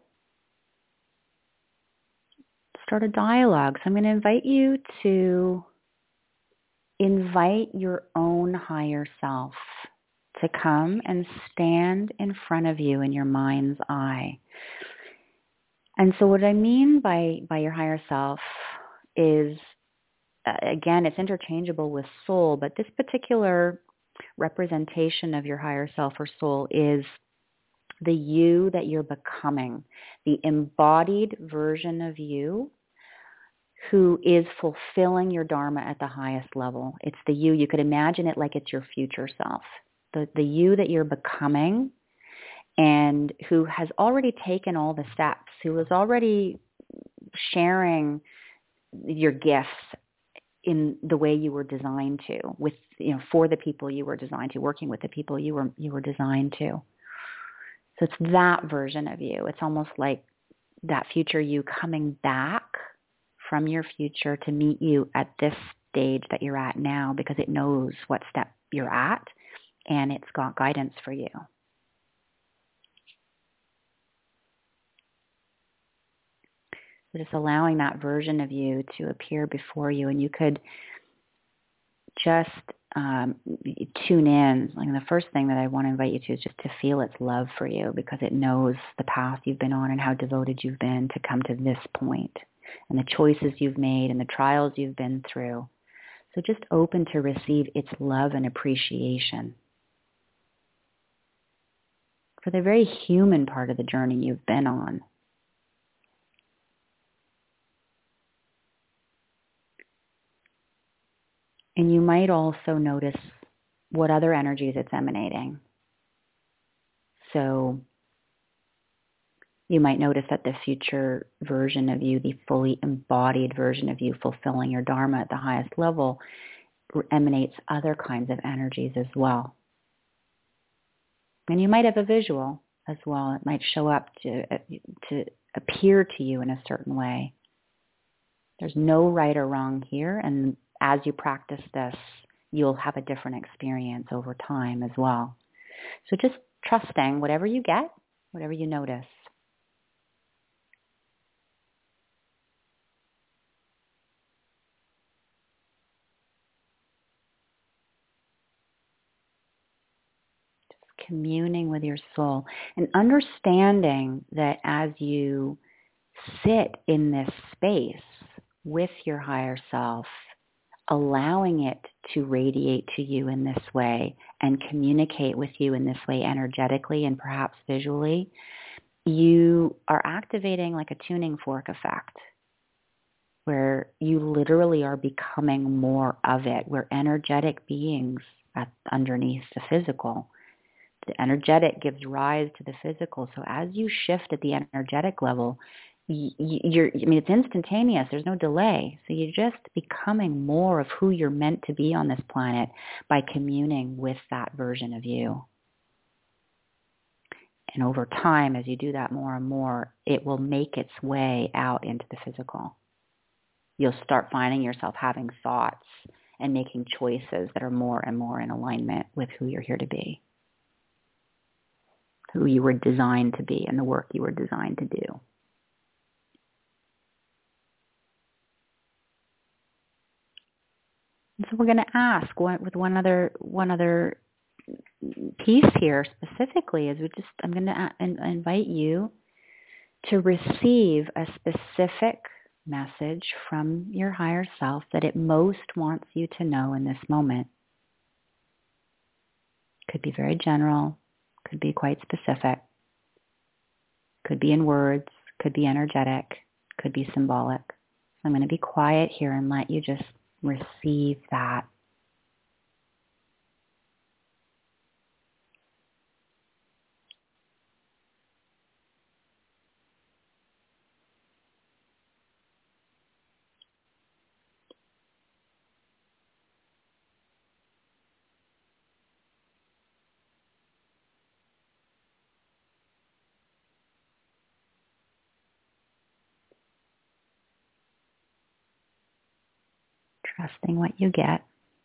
start a dialogue. So I'm going to invite you to invite your own higher self to come and stand in front of you in your mind's eye. And so what I mean by your higher self is, again, it's interchangeable with soul, but this particular representation of your higher self or soul is the you that you're becoming, the embodied version of you who is fulfilling your dharma at the highest level. It's the you could imagine it like it's your future self. The you that you're becoming and who has already taken all the steps, who is already sharing your gifts in the way you were designed to, with for the people you were designed to, working with the people you were designed to. So it's that version of you. It's almost like that future you coming back from your future to meet you at this stage that you're at now, because it knows what step you're at and it's got guidance for you. So just allowing that version of you to appear before you, and you could just tune in. Like the first thing that I want to invite you to is just to feel its love for you, because it knows the path you've been on and how devoted you've been to come to this point, and the choices you've made and the trials you've been through. So just open to receive its love and appreciation for the very human part of the journey you've been on. And you might also notice what other energies it's emanating. So you might notice that the future version of you, the fully embodied version of you fulfilling your dharma at the highest level, emanates other kinds of energies as well. And you might have a visual as well. It might show up to appear to you in a certain way. There's no right or wrong here, and as you practice this, you'll have a different experience over time as well. So just trusting whatever you get, whatever you notice. Just communing with your soul and understanding that as you sit in this space with your higher self, allowing it to radiate to you in this way and communicate with you in this way energetically and perhaps visually, you are activating like a tuning fork effect where you literally are becoming more of it. We're energetic beings underneath the physical. The energetic gives rise to the physical. So as you shift at the energetic level, it's instantaneous. There's no delay. So you're just becoming more of who you're meant to be on this planet by communing with that version of you. And over time, as you do that more and more, it will make its way out into the physical. You'll start finding yourself having thoughts and making choices that are more and more in alignment with who you're here to be, who you were designed to be, and the work you were designed to do. So we're going to ask with one other piece here specifically is I'm going to invite you to receive a specific message from your higher self that it most wants you to know in this moment. Could be very general, could be quite specific, could be in words, could be energetic, could be symbolic. So I'm going to be quiet here and let you just receive that. Trusting what you get.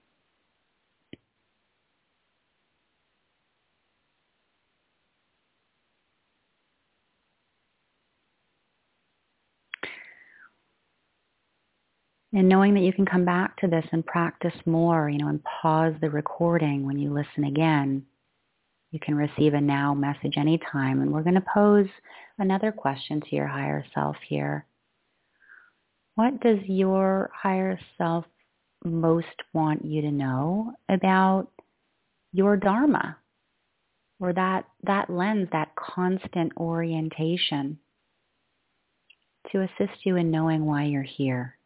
And knowing that you can come back to this and practice more, and pause the recording when you listen again. You can receive a now message anytime. And we're going to pose another question to your higher self here. What does your higher self most want you to know about your Dharma, or that lens, that constant orientation to assist you in knowing why you're here.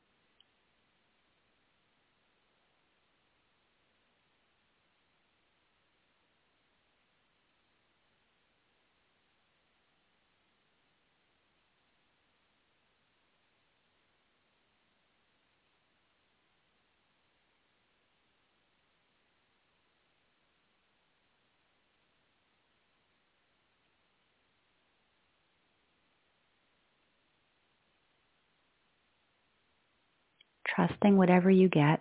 Trusting whatever you get.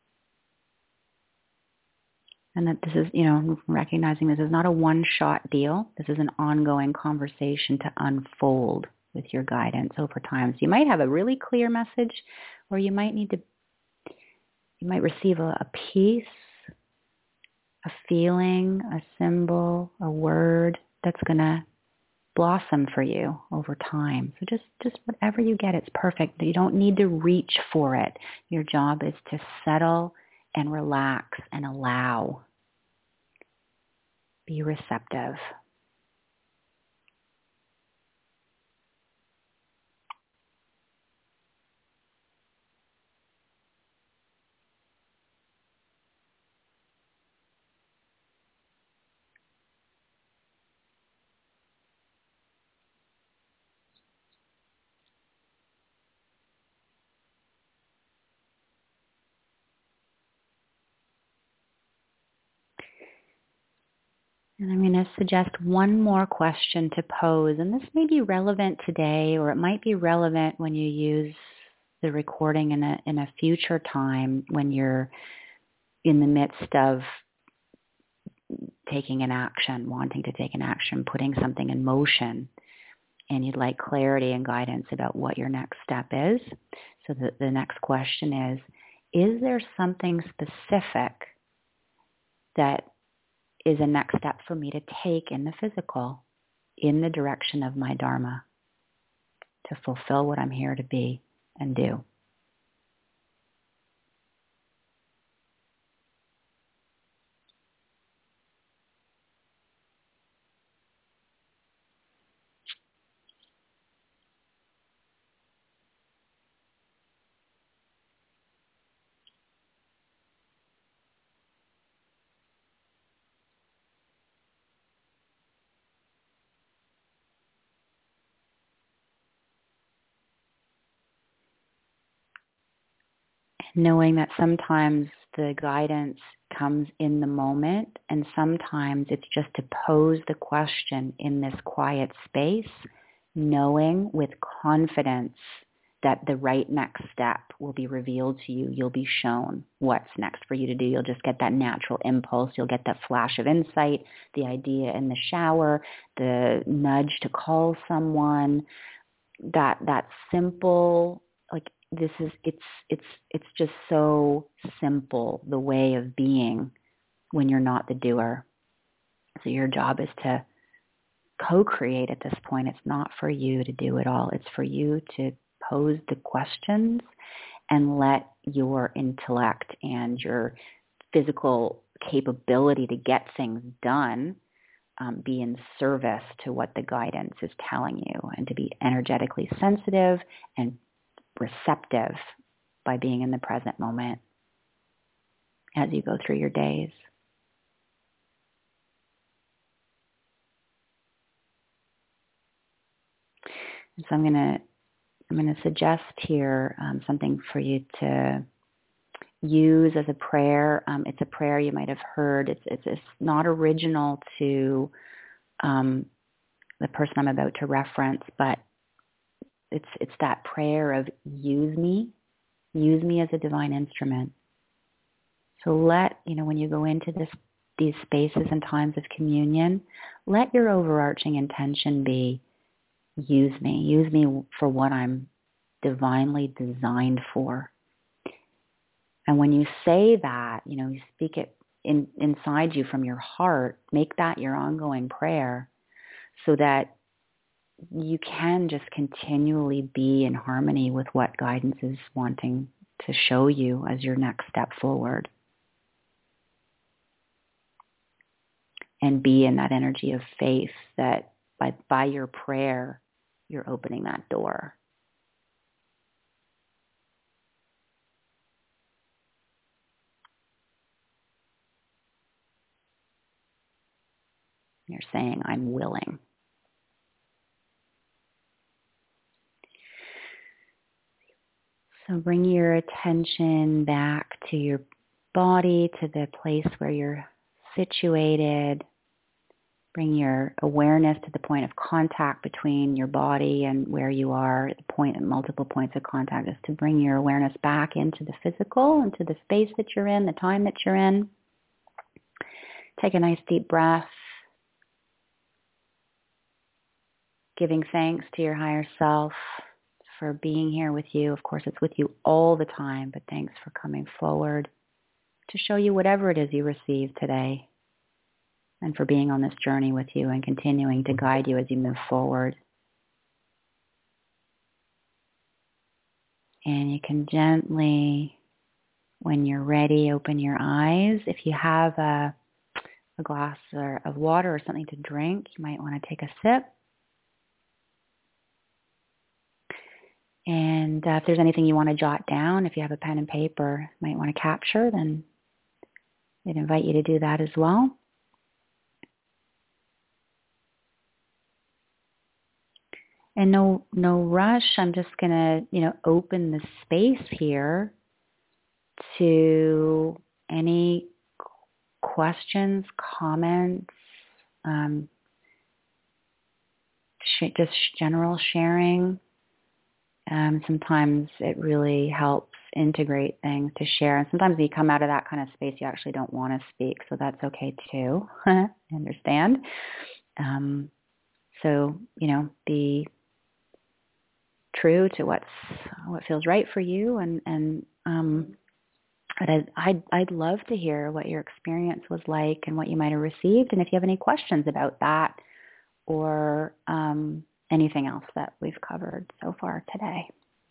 And that this is, recognizing this is not a one-shot deal. This is an ongoing conversation to unfold with your guidance over time. So you might have a really clear message, or you might receive a piece, a feeling, a symbol, a word that's going to blossom for you over time. So just whatever you get, it's perfect. You don't need to reach for it. Your job is to settle and relax and allow. Be receptive. And I'm going to suggest one more question to pose. And this may be relevant today, or it might be relevant when you use the recording in a future time when you're in the midst of taking an action, wanting to take an action, putting something in motion, and you'd like clarity and guidance about what your next step is. So the next question is there something specific that is a next step for me to take in the physical, in the direction of my Dharma, to fulfill what I'm here to be and do? Knowing that sometimes the guidance comes in the moment, and sometimes it's just to pose the question in this quiet space, knowing with confidence that the right next step will be revealed to you. You'll be shown what's next for you to do. You'll just get that natural impulse. You'll get that flash of insight, the idea in the shower, the nudge to call someone, that simple, it's just so simple, the way of being when you're not the doer. So your job is to co-create at this point. It's not for you to do it all. It's for you to pose the questions and let your intellect and your physical capability to get things done be in service to what the guidance is telling you, and to be energetically sensitive and receptive by being in the present moment as you go through your days. And so I'm going to suggest here something for you to use as a prayer. It's a prayer you might have heard. It's not original to the person I'm about to reference, but it's that prayer of use me as a divine instrument. So when you go into these spaces and times of communion, let your overarching intention be, use me for what I'm divinely designed for. And when you say that, you speak it inside you from your heart, make that your ongoing prayer so that you can just continually be in harmony with what guidance is wanting to show you as your next step forward. and be in that energy of faith that by your prayer, you're opening that door. You're saying, I'm willing. So bring your attention back to your body, to the place where you're situated. Bring your awareness to the point of contact between your body and where you are, multiple points of contact, is to bring your awareness back into the physical, into the space that you're in, the time that you're in. Take a nice deep breath, giving thanks to your higher self for being here with you. Of course, it's with you all the time, but thanks for coming forward to show you whatever it is you receive today, and for being on this journey with you and continuing to guide you as you move forward. And you can gently, when you're ready, open your eyes. If you have a glass of water or something to drink, you might want to take a sip. And if there's anything you want to jot down, if you have a pen and paper, you might want to capture, then I'd invite you to do that as well. And no rush. I'm just going to, open the space here to any questions, comments, just general sharing. Sometimes it really helps integrate things to share. And sometimes when you come out of that kind of space, you actually don't want to speak. So that's okay too. I understand. So, be true to what feels right for you. But I'd love to hear what your experience was like and what you might have received. And if you have any questions about that or anything else that we've covered so far today.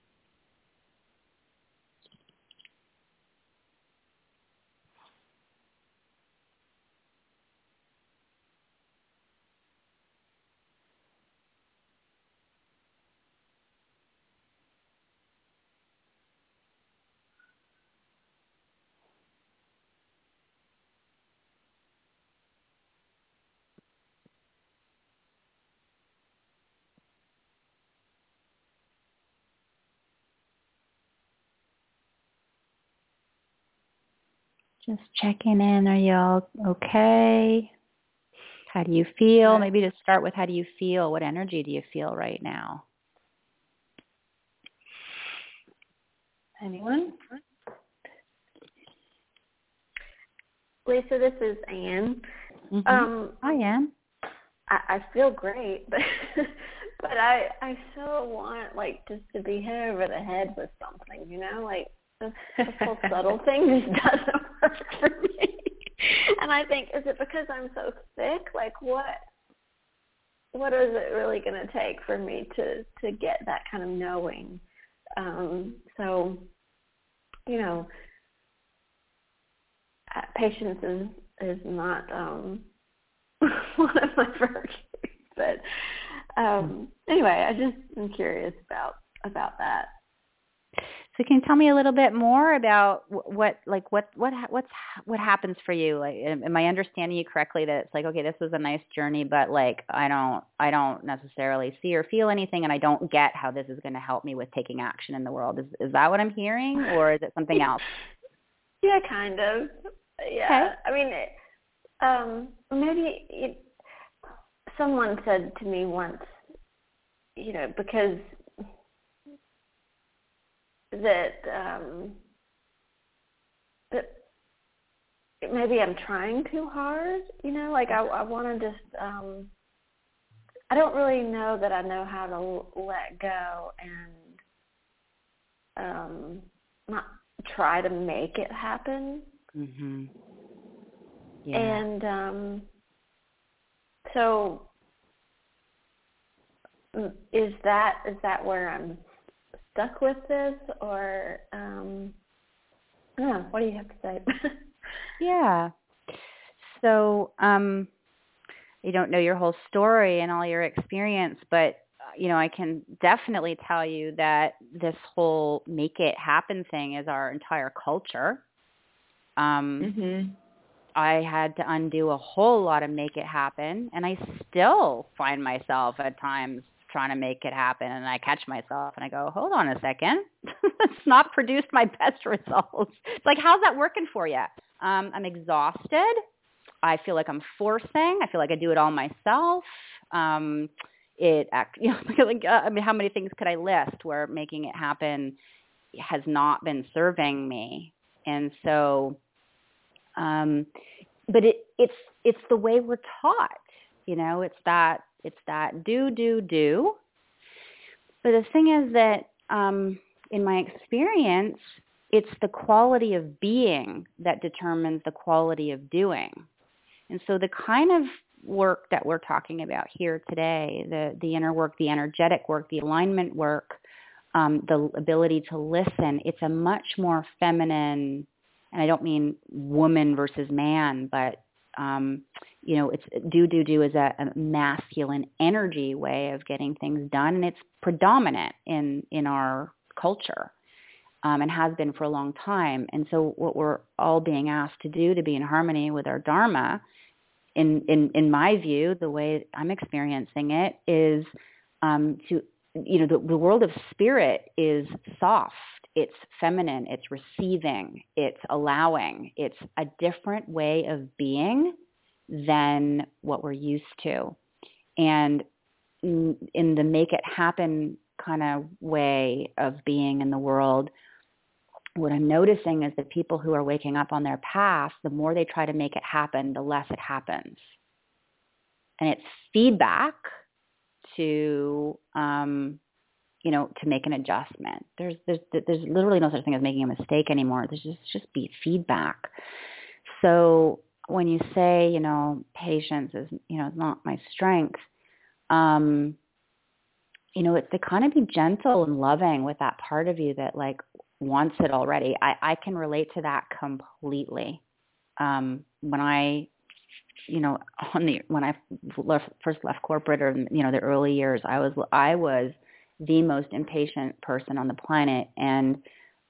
Just checking in. Are you all okay? How do you feel? Maybe to start with, how do you feel? What energy do you feel right now? Anyone? Lisa, this is Anne. Mm-hmm. Hi, Anne. I feel great, but I so want just to be hit over the head with something, this whole subtle thing just doesn't work for me. And I think, is it because I'm so sick? What is it really going to take for me to get that kind of knowing? Patience is not one of my virtues. But anyway, I just am curious about that. So can you tell me a little bit more about what happens for you? Am I understanding you correctly that it's okay, this was a nice journey, but I don't necessarily see or feel anything, and I don't get how this is going to help me with taking action in the world. Is that what I'm hearing, or is it something else? Yeah, kind of. Yeah. Okay. I mean, maybe someone said to me once, because that maybe I'm trying too hard, I want to just, I don't really know that I know how to let go and not try to make it happen. Mm-hmm. Yeah. And so is that where I'm stuck with this, or I don't know, what do you have to say? Yeah. So you don't know your whole story and all your experience, but I can definitely tell you that this whole make it happen thing is our entire culture. I had to undo a whole lot of make it happen, and I still find myself at times trying to make it happen, and I catch myself and I go, hold on a second. It's not produced my best results. It's like, how's that working for you? I'm exhausted. I feel like I'm forcing. I feel like I do it all myself. How many things could I list where making it happen has not been serving me? And so, but it's the way we're taught, it's that do. But the thing is that, in my experience, it's the quality of being that determines the quality of doing. And so the kind of work that we're talking about here today, the inner work, the energetic work, the alignment work, the ability to listen, it's a much more feminine, and I don't mean woman versus man, but, it's do is a masculine energy way of getting things done, and it's predominant in our culture. And has been for a long time. And so what we're all being asked to do to be in harmony with our Dharma, in my view, the way I'm experiencing it is the world of spirit is soft, it's feminine, it's receiving, it's allowing. It's a different way of being than what we're used to. And in the make it happen kind of way of being in the world, what I'm noticing is that people who are waking up on their path, the more they try to make it happen, the less it happens. And it's feedback to, to make an adjustment. There's literally no such thing as making a mistake anymore. There's just be feedback. So when you say, patience is, not my strength, it's to kind of be gentle and loving with that part of you that wants it already. I can relate to that completely. When I first left corporate, or the early years, I was the most impatient person on the planet, and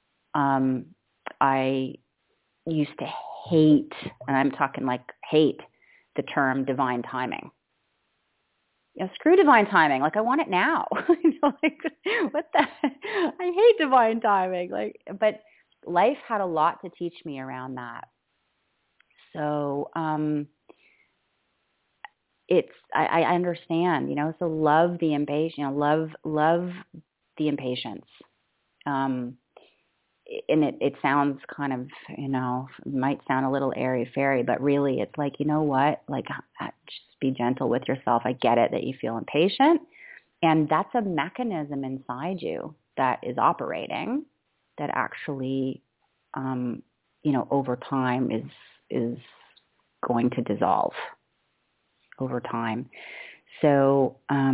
I used to hate, and I'm talking hate, the term divine timing. Screw divine timing. I want it now. What the? I hate divine timing. But life had a lot to teach me around that. So, I understand. So love the impatience. Love the impatience. And it sounds kind of, might sound a little airy-fairy, but really it's what? Just be gentle with yourself. I get it that you feel impatient. And that's a mechanism inside you that is operating that actually, over time is going to dissolve over time. So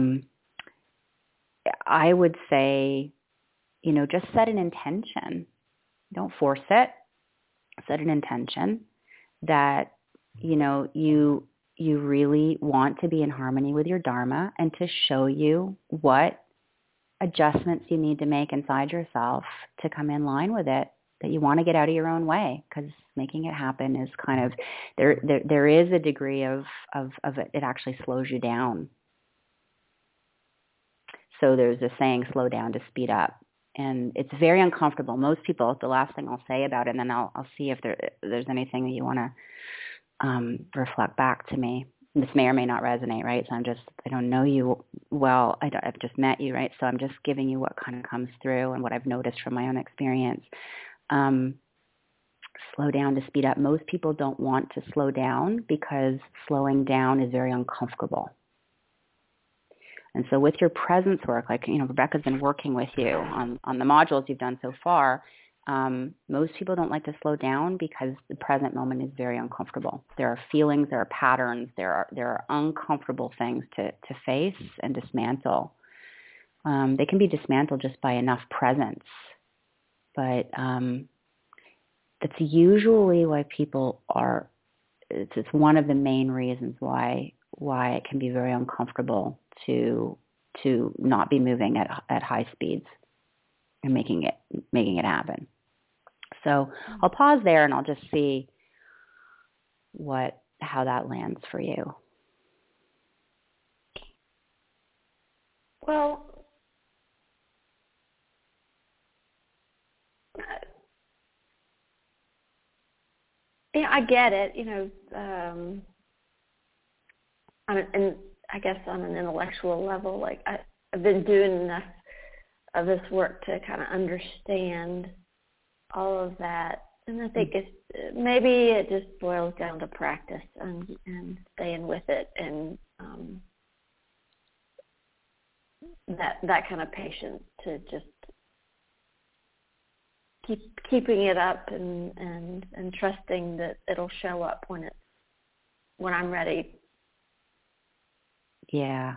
I would say, just set an intention. Don't force it. Set an intention that, you really want to be in harmony with your Dharma, and to show you what adjustments you need to make inside yourself to come in line with it, that you want to get out of your own way, because making it happen is kind of, there is a degree of it actually slows you down. So there's a saying, slow down to speed up. And it's very uncomfortable. Most people, the last thing I'll say about it, and then I'll see if there's anything that you want to reflect back to me. This may or may not resonate, right? So I don't know you well. I've just met you, right? So I'm just giving you what kind of comes through and what I've noticed from my own experience. Slow down to speed up. Most people don't want to slow down because slowing down is very uncomfortable. And so with your presence work, Rebecca's been working with you on the modules you've done so far, most people don't like to slow down because the present moment is very uncomfortable. There are feelings, there are patterns, there are uncomfortable things to face and dismantle. They can be dismantled just by enough presence. But that's usually why people it's one of the main reasons why why it can be very uncomfortable to not be moving at high speeds and making it happen. So I'll pause there and I'll just see how that lands for you. Well, yeah, I get it. And I guess on an intellectual level, like I've been doing enough of this work to kind of understand all of that, and I think maybe it just boils down to practice and staying with it, and that kind of patience to just keeping it up and trusting that it'll show up when I'm ready. Yeah.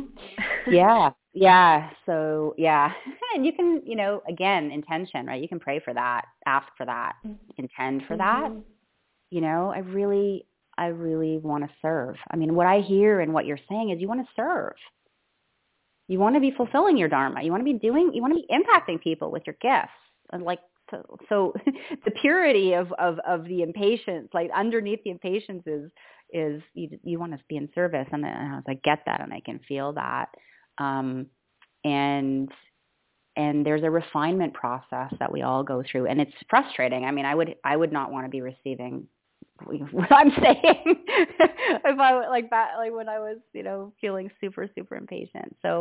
Yeah. So, yeah. And you can, again, intention, right? You can pray for that, ask for that, intend for that. I really want to serve. I mean, what I hear and what you're saying is you want to serve. You want to be fulfilling your dharma. You want to be impacting people with your gifts. And so the purity of the impatience, like underneath the impatience is you want to be in service, and I get that, and I can feel that, and there's a refinement process that we all go through, and it's frustrating. I mean, I would not want to be receiving what I'm saying if I like that, like when I was feeling super impatient. So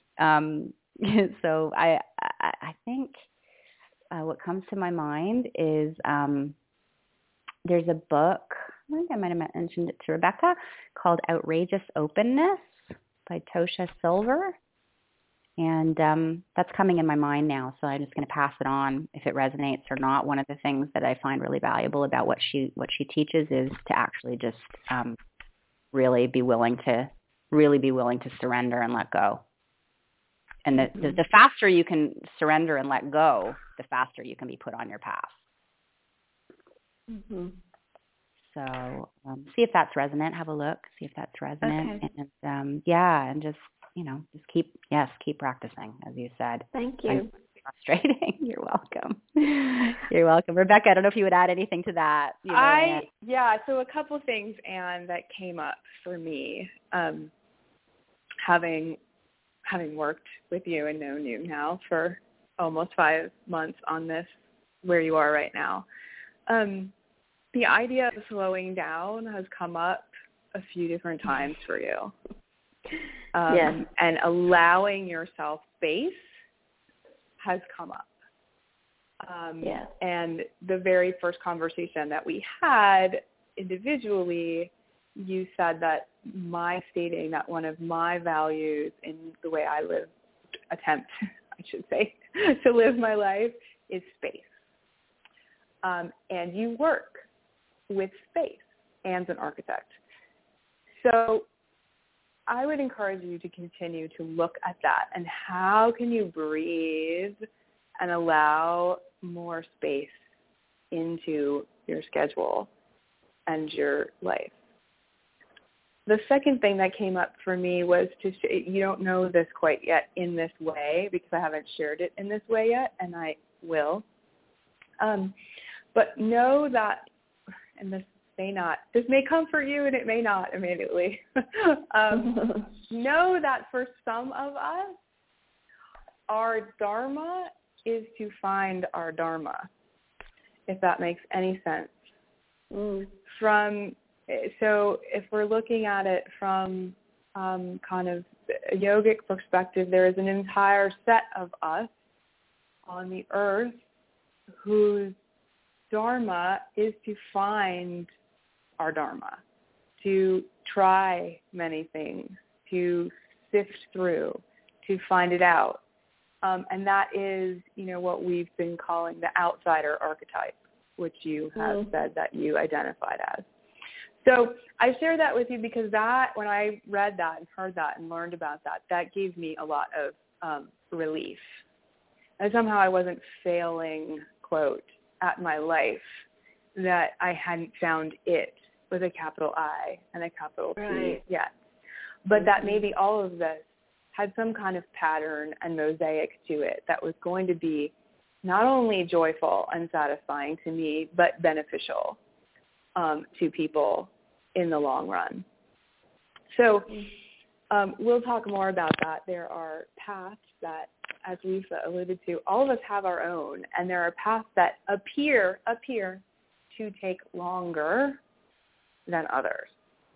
so I think what comes to my mind is there's a book, I think I might have mentioned it to Rebecca, called Outrageous Openness by Tosha Silver. And that's coming in my mind now, so I'm just going to pass it on if it resonates or not. One of the things that I find really valuable about what she teaches is to actually just really be willing to surrender and let go. And the faster you can surrender and let go, the faster you can be put on your path. Mm-hmm. So see if that's resonant. Have a look. See if that's resonant. Okay. And and just keep practicing, as you said. Thank you. Frustrating. You're welcome. You're welcome. Rebecca, I don't know if you would add anything to that. So a couple things, Anne, that came up for me, having worked with you and known you now for almost 5 months on this, where you are right now. The idea of slowing down has come up a few different times for you. Yes. And allowing yourself space has come up. Yes. And the very first conversation that we had individually, you said that my stating that one of my values in the way I attempt to live my life is space. And you work with space as an architect. So I would encourage you to continue to look at that and how can you breathe and allow more space into your schedule and your life. The second thing that came up for me was you don't know this quite yet in this way because I haven't shared it in this way yet, and I will. But know that, and this may comfort you and it may not immediately. Know that for some of us, our dharma is to find our dharma, if that makes any sense. So if we're looking at it from kind of a yogic perspective, there is an entire set of us on the earth whose dharma is to find our dharma, to try many things, to sift through, to find it out. And that is, what we've been calling the outsider archetype, which you have said that you identified as. So I share that with you because when I read that and heard that and learned about that gave me a lot of relief. And somehow I wasn't failing, quote, at my life, that I hadn't found it with a capital I and a capital T yet. but that maybe all of this had some kind of pattern and mosaic to it that was going to be not only joyful and satisfying to me, but beneficial to people in the long run. So we'll talk more about that. There are paths that, as Lisa alluded to, all of us have our own, and there are paths that appear to take longer than others.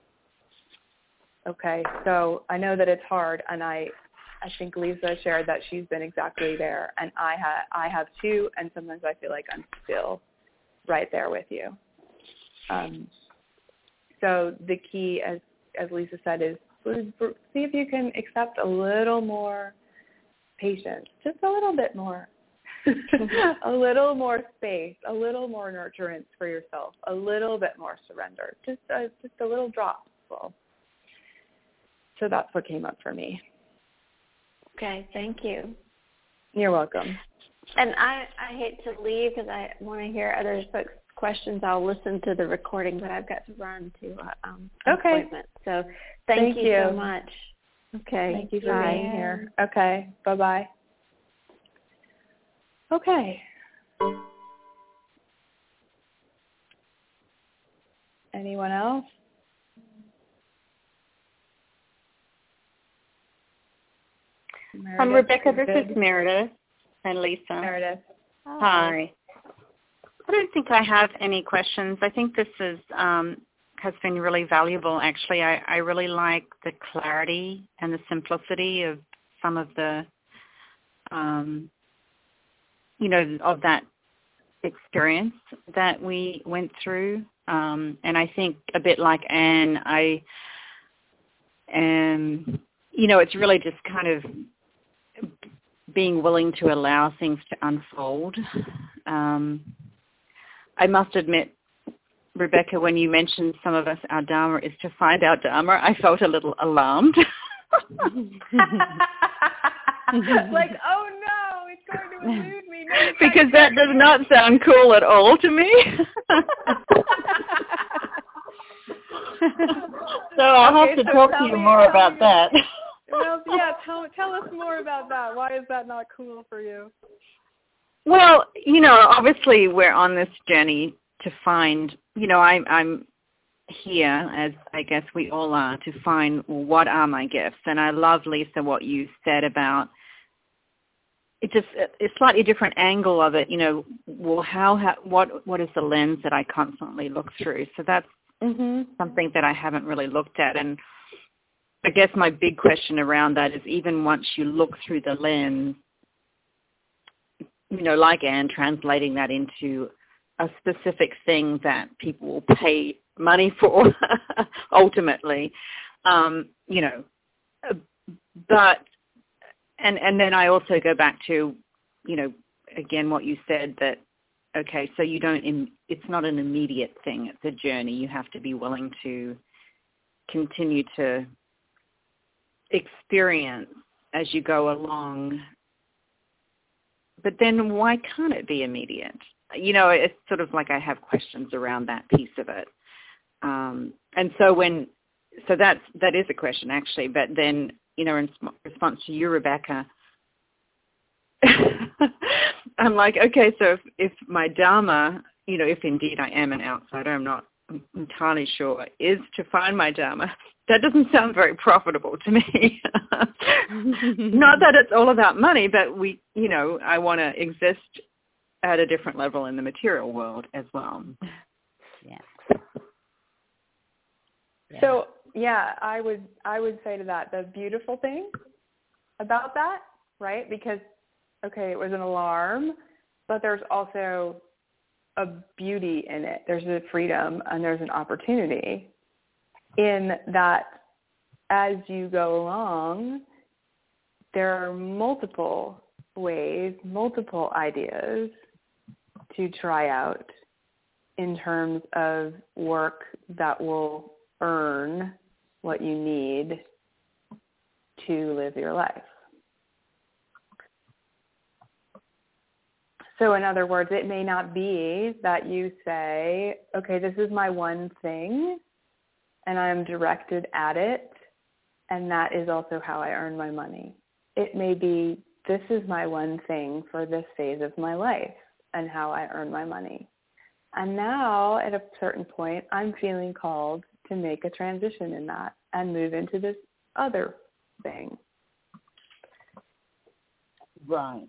Okay, so I know that it's hard, and I think Lisa shared that she's been exactly there, and I have too, and sometimes I feel like I'm still right there with you. So the key, as Lisa said, is see if you can accept a little more patience, just a little bit more, a little more space, a little more nurturance for yourself, a little bit more surrender, just a little drop. Well, so that's what came up for me. Okay, thank you. You're welcome. And I hate to leave because I want to hear other folks' questions. I'll listen to the recording, but I've got to run to an appointment. So thank you so much. Okay. Thank you for being here. Okay. Bye-bye. Okay. Anyone else? Rebecca, this is Meredith and Lisa. Meredith. Hi. I don't think I have any questions. I think this is has been really valuable, actually. I really like the clarity and the simplicity of some of the, of that experience that we went through. And I think a bit like Anne, it's really just kind of being willing to allow things to unfold. I must admit, Rebecca, when you mentioned some of us, our Dharma is to find our Dharma, I felt a little alarmed. Like, oh no, it's going to elude me. No, because that does not sound cool at all to me. So I'll have to talk to you more about that. Well, yeah, tell us more about that. Why is that not cool for you? Well, obviously we're on this journey to find, I'm here, as I guess we all are, to find what are my gifts. And I love, Lisa, what you said about it's just a slightly different angle of it, well, what is the lens that I constantly look through? So that's something that I haven't really looked at. And I guess my big question around that is, even once you look through the lens, like Anne, translating that into a specific thing that people will pay money for, ultimately, but, and then I also go back to, again, what you said, that, okay, so it's not an immediate thing, it's a journey. You have to be willing to continue to experience as you go along. But then why can't it be immediate? It's sort of like I have questions around that piece of it. And so that is a question, actually. But then, in response to you, Rebecca, I'm like, okay, so if my Dharma, if indeed I am an outsider, I'm not entirely sure, is to find my Dharma, that doesn't sound very profitable to me. Not that it's all about money, but I want to exist at a different level in the material world as well. Yeah. So, yeah, I would say to that, the beautiful thing about that, right? Because, okay, it was an alarm, but there's also a beauty in it. There's a freedom and there's an opportunity in that as you go along, there are multiple ways, multiple ideas to try out in terms of work that will earn what you need to live your life. So in other words, it may not be that you say, okay, this is my one thing and I'm directed at it and that is also how I earn my money. It may be, this is my one thing for this phase of my life and how I earn my money. And now at a certain point, I'm feeling called to make a transition in that and move into this other thing. Right.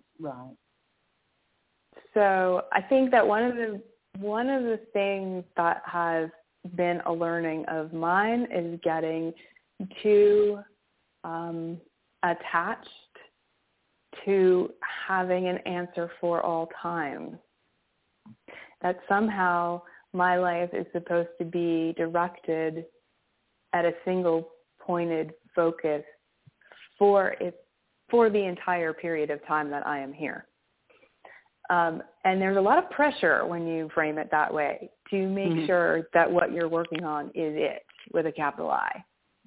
So I think that one of the things that has been a learning of mine is getting too attached to having an answer for all time. That somehow my life is supposed to be directed at a single pointed focus for the entire period of time that I am here. And there's a lot of pressure when you frame it that way to make sure that what you're working on is it, with a capital I.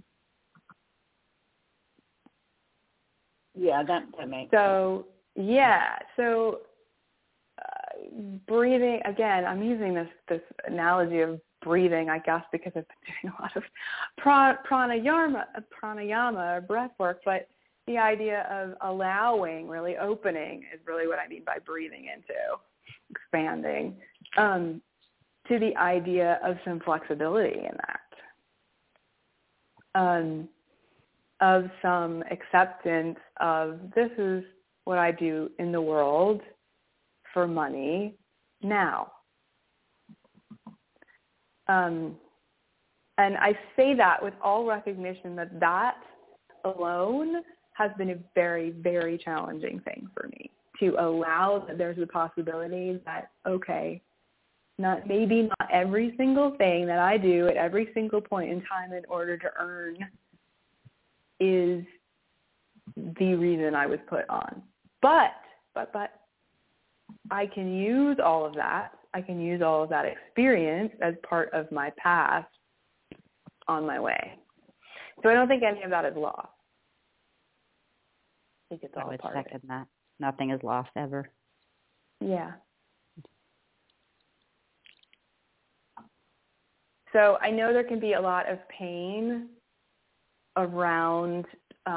Yeah, that makes sense. So breathing, again, I'm using this analogy of breathing, I guess, because I've been doing a lot of pranayama, breath work, but the idea of allowing, really opening, is really what I mean by breathing into, expanding, to the idea of some flexibility in that, of some acceptance of, this is what I do in the world for money now. And I say that with all recognition that alone has been a very, very challenging thing for me, to allow that there's a possibility that, okay, maybe not every single thing that I do at every single point in time in order to earn is the reason I was put on. But I can use all of that. I can use all of that experience as part of my path on my way. So I don't think any of that is lost. I think it's all part of it. I would second that. Nothing is lost ever. Yeah. So I know there can be a lot of pain around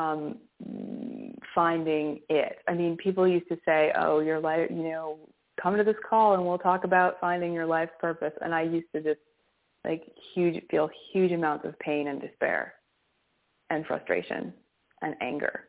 finding it. I mean, people used to say, oh, your life, come to this call and we'll talk about finding your life's purpose. And I used to just feel huge amounts of pain and despair and frustration and anger.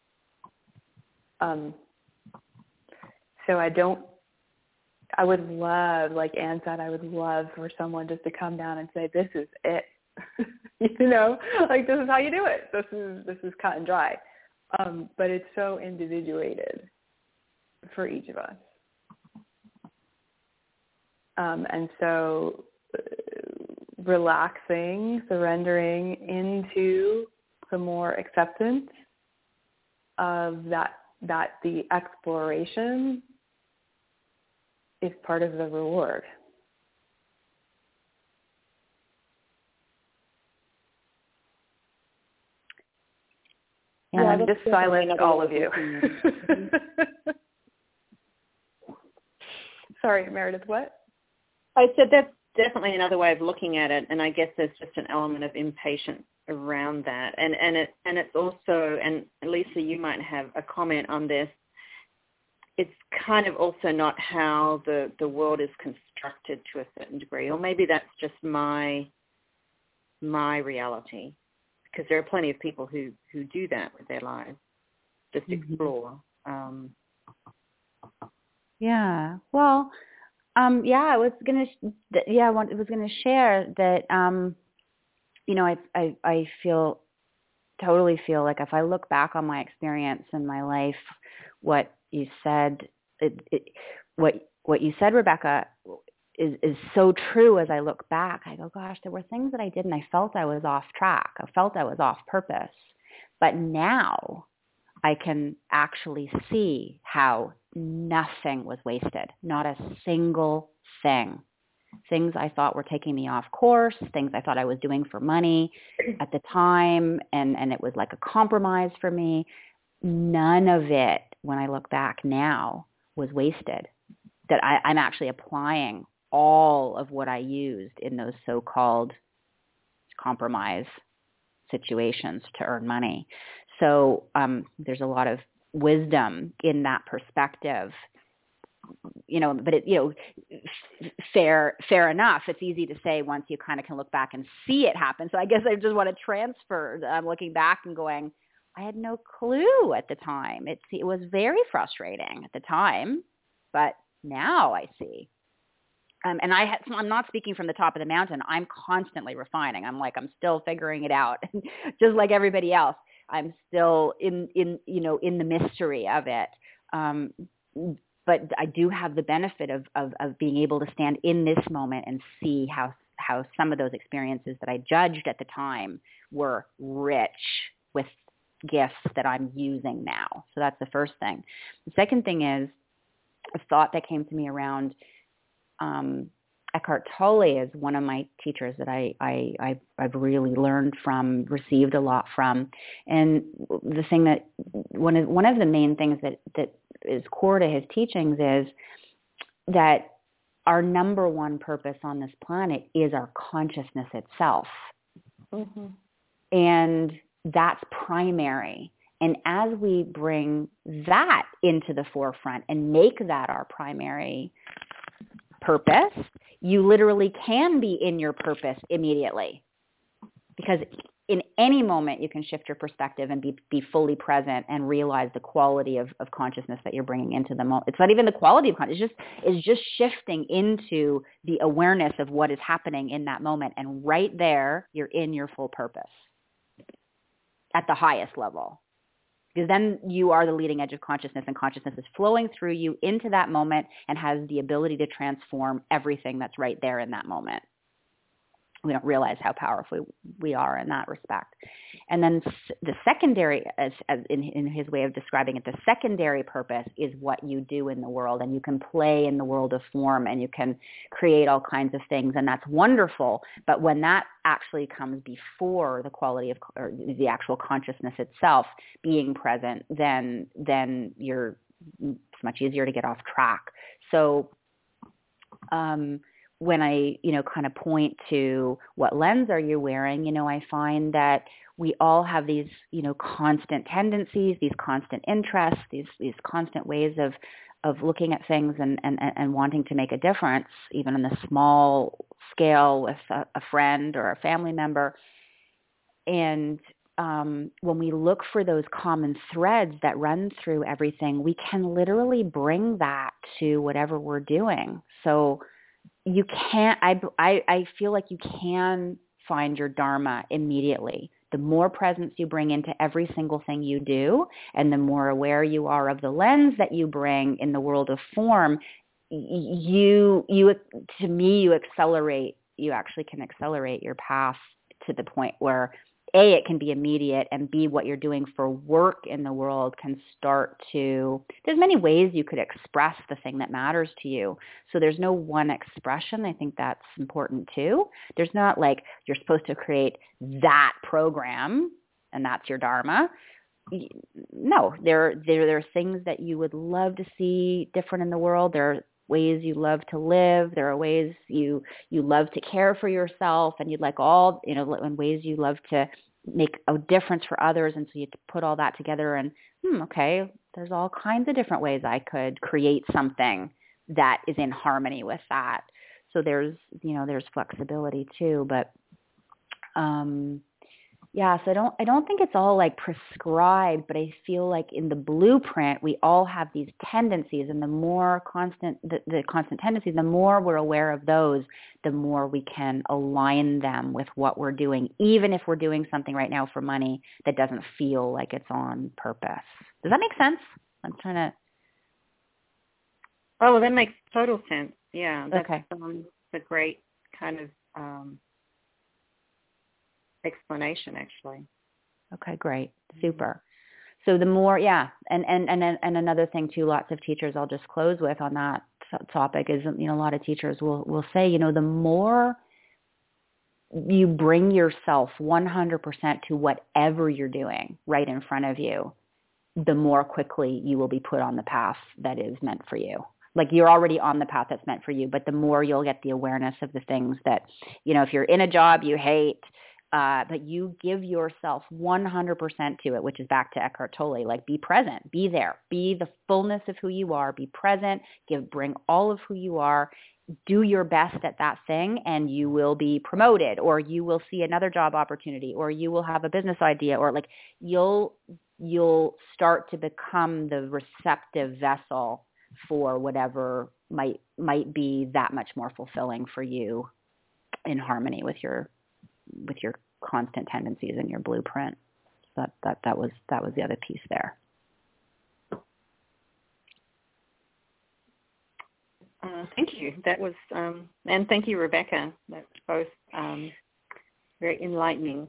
So I would love, like Anne said, I would love for someone just to come down and say, this is it. This is how you do it. This is cut and dry. But it's so individuated for each of us. And so relaxing, surrendering into some more acceptance of that the exploration is part of the reward. And I'm just silenced all of you. Sorry, Meredith, what? I said that's definitely another way of looking at it, and I guess there's just an element of impatience around that. And it's also, and Lisa, you might have a comment on this, it's kind of also not how the world is constructed to a certain degree, or maybe that's just my reality, because there are plenty of people who do that with their lives, just explore. Yeah. Well, I was gonna share that. I totally feel like if I look back on my experience in my life, what you said, what you said, Rebecca, is so true. As I look back, I go, gosh, there were things that I did and I felt I was off track. I felt I was off purpose. But now I can actually see how nothing was wasted, not a single thing. Things I thought were taking me off course, things I thought I was doing for money at the time, and it was like a compromise for me. None of it, when I look back now, was wasted. That I'm actually applying all of what I used in those so-called compromise situations to earn money. So there's a lot of wisdom in that perspective, but fair enough. It's easy to say once you kind of can look back and see it happen. So I guess I just want to transfer. I'm looking back and going, I had no clue at the time. It was very frustrating at the time, but now I see. And so I'm not speaking from the top of the mountain. I'm constantly refining. I'm still figuring it out, just like everybody else. I'm still in the mystery of it. But I do have the benefit of being able to stand in this moment and see how some of those experiences that I judged at the time were rich with gifts that I'm using now. So that's the first thing. The second thing is a thought that came to me around Eckhart Tolle is one of my teachers that I've really learned from, received a lot from. And the thing that one of the main things that is core to his teachings is that our number one purpose on this planet is our consciousness itself. Mm-hmm. And that's primary. And as we bring that into the forefront and make that our primary purpose, you literally can be in your purpose immediately. Because in any moment you can shift your perspective and be fully present and realize the quality of consciousness that you're bringing into the moment. It's not even the quality of consciousness, it's just shifting into the awareness of what is happening in that moment. And right there, you're in your full purpose at the highest level. Because then you are the leading edge of consciousness, and consciousness is flowing through you into that moment and has the ability to transform everything that's right there in that moment. We don't realize how powerful we are in that respect. And then the secondary, as in his way of describing it, the secondary purpose is what you do in the world, and you can play in the world of form, and you can create all kinds of things, and that's wonderful. But when that actually comes before the quality of, or the actual consciousness itself being present, then it's much easier to get off track. So, when I, kind of point to what lens are you wearing, I find that we all have these, constant tendencies, these constant interests, these constant ways of looking at things and wanting to make a difference, even on the small scale with a friend or a family member. And when we look for those common threads that run through everything, we can literally bring that to whatever we're doing. So you can't, I feel like you can find your dharma immediately. The more presence you bring into every single thing you do, and the more aware you are of the lens that you bring in the world of form, you actually can accelerate your path to the point where A, it can be immediate, and B, what you're doing for work in the world can start to, there's many ways you could express the thing that matters to you. So there's no one expression. I think that's important too. There's not like you're supposed to create that program and that's your dharma. No, there are things that you would love to see different in the world. There are ways you love to live. There are ways you love to care for yourself, and you'd like and ways you love to make a difference for others. And so you put all that together and, okay, there's all kinds of different ways I could create something that is in harmony with that. So there's flexibility too, but, so I don't think it's all like prescribed, but I feel like in the blueprint, we all have these tendencies, and the more constant, the constant tendencies, the more we're aware of those, the more we can align them with what we're doing, even if we're doing something right now for money that doesn't feel like it's on purpose. Does that make sense? I'm trying to. Oh, well, that makes total sense. Yeah. That's, okay. A great kind of explanation, actually. Okay, great. Super. So the more, and another thing too, lots of teachers, I'll just close with on that topic is, a lot of teachers will say, the more you bring yourself 100% to whatever you're doing right in front of you, the more quickly you will be put on the path that is meant for you. Like you're already on the path that's meant for you, but the more you'll get the awareness of the things that, if you're in a job you hate, but you give yourself 100% to it, which is back to Eckhart Tolle, like be present, be there, be the fullness of who you are, be present, bring all of who you are, do your best at that thing, and you will be promoted, or you will see another job opportunity, or you will have a business idea, or like you'll start to become the receptive vessel for whatever might be that much more fulfilling for you, in harmony with your constant tendencies and your blueprint. So that was the other piece there. Thank you. That was, and thank you, Rebecca. That's both very enlightening.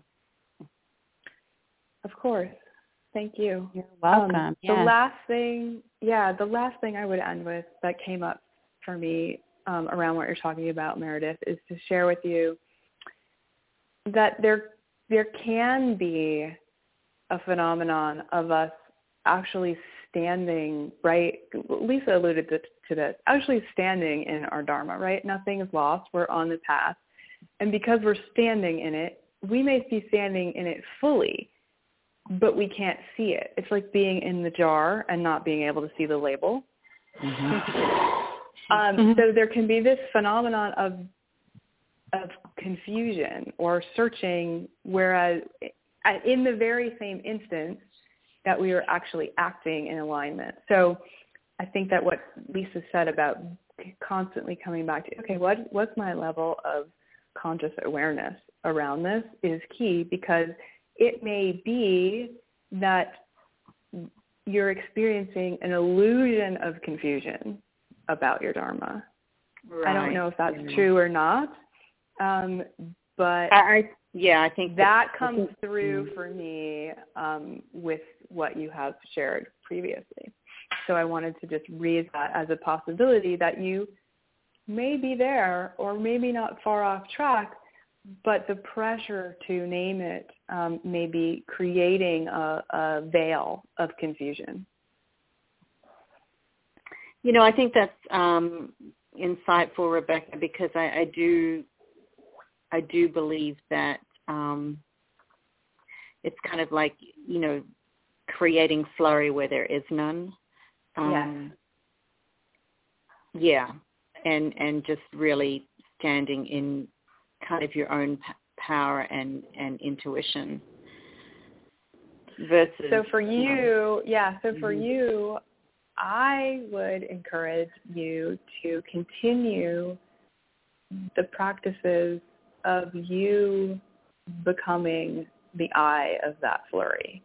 Of course. Thank you. You're welcome. The last thing I would end with that came up for me around what you're talking about, Meredith, is to share with you that there can be a phenomenon of us actually standing, right? Lisa alluded to this, actually standing in our Dharma, right? Nothing is lost. We're on the path. And because we're standing in it, we may be standing in it fully, but we can't see it. It's like being in the jar and not being able to see the label. Mm-hmm. So there can be this phenomenon of confusion or searching, whereas in the very same instance that we are actually acting in alignment. So I think that what Lisa said about constantly coming back to, okay, what's my level of conscious awareness around this is key, because it may be that you're experiencing an illusion of confusion about your Dharma. Right. I don't know if that's true or not, but I think that comes through for me with what you have shared previously. So I wanted to just raise that as a possibility that you may be there or maybe not far off track, but the pressure to name it may be creating a veil of confusion. You know, I think that's insightful, Rebecca, because I do believe that it's kind of like, you know, creating flurry where there is none. Yeah, and just really standing in kind of your own power and intuition. Versus, so for you, for you, I would encourage you to continue the practices of you becoming the eye of that flurry.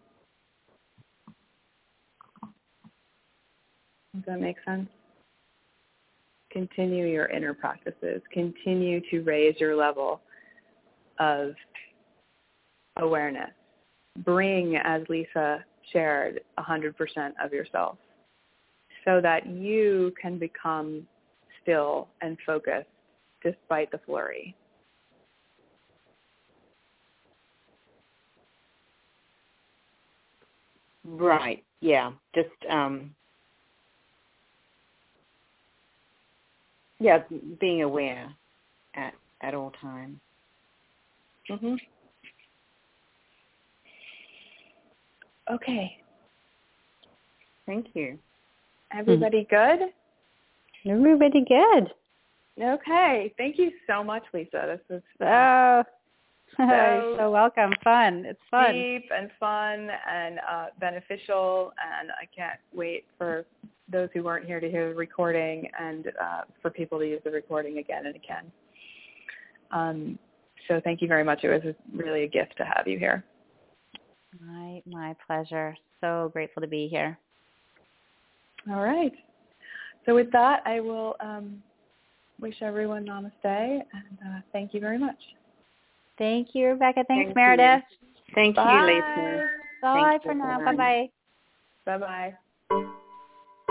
Does that make sense? Continue your inner practices. Continue to raise your level of awareness. Bring, as Lisa shared, 100% of yourself so that you can become still and focused despite the flurry. Right. Yeah. Just being aware at all times. Mhm. Okay. Thank you. Everybody good? Everybody good. Okay. Thank you so much, Lisa. This was so welcome. Fun. It's fun. Deep and fun and beneficial, and I can't wait for those who weren't here to hear the recording and for people to use the recording again and again. So thank you very much. It was really a gift to have you here. My pleasure. So grateful to be here. All right. So with that, I will wish everyone namaste, and thank you very much. Thank you, Rebecca. Thanks, Meredith. Thank you, Lisa. Bye for now. Bye-bye. Bye-bye.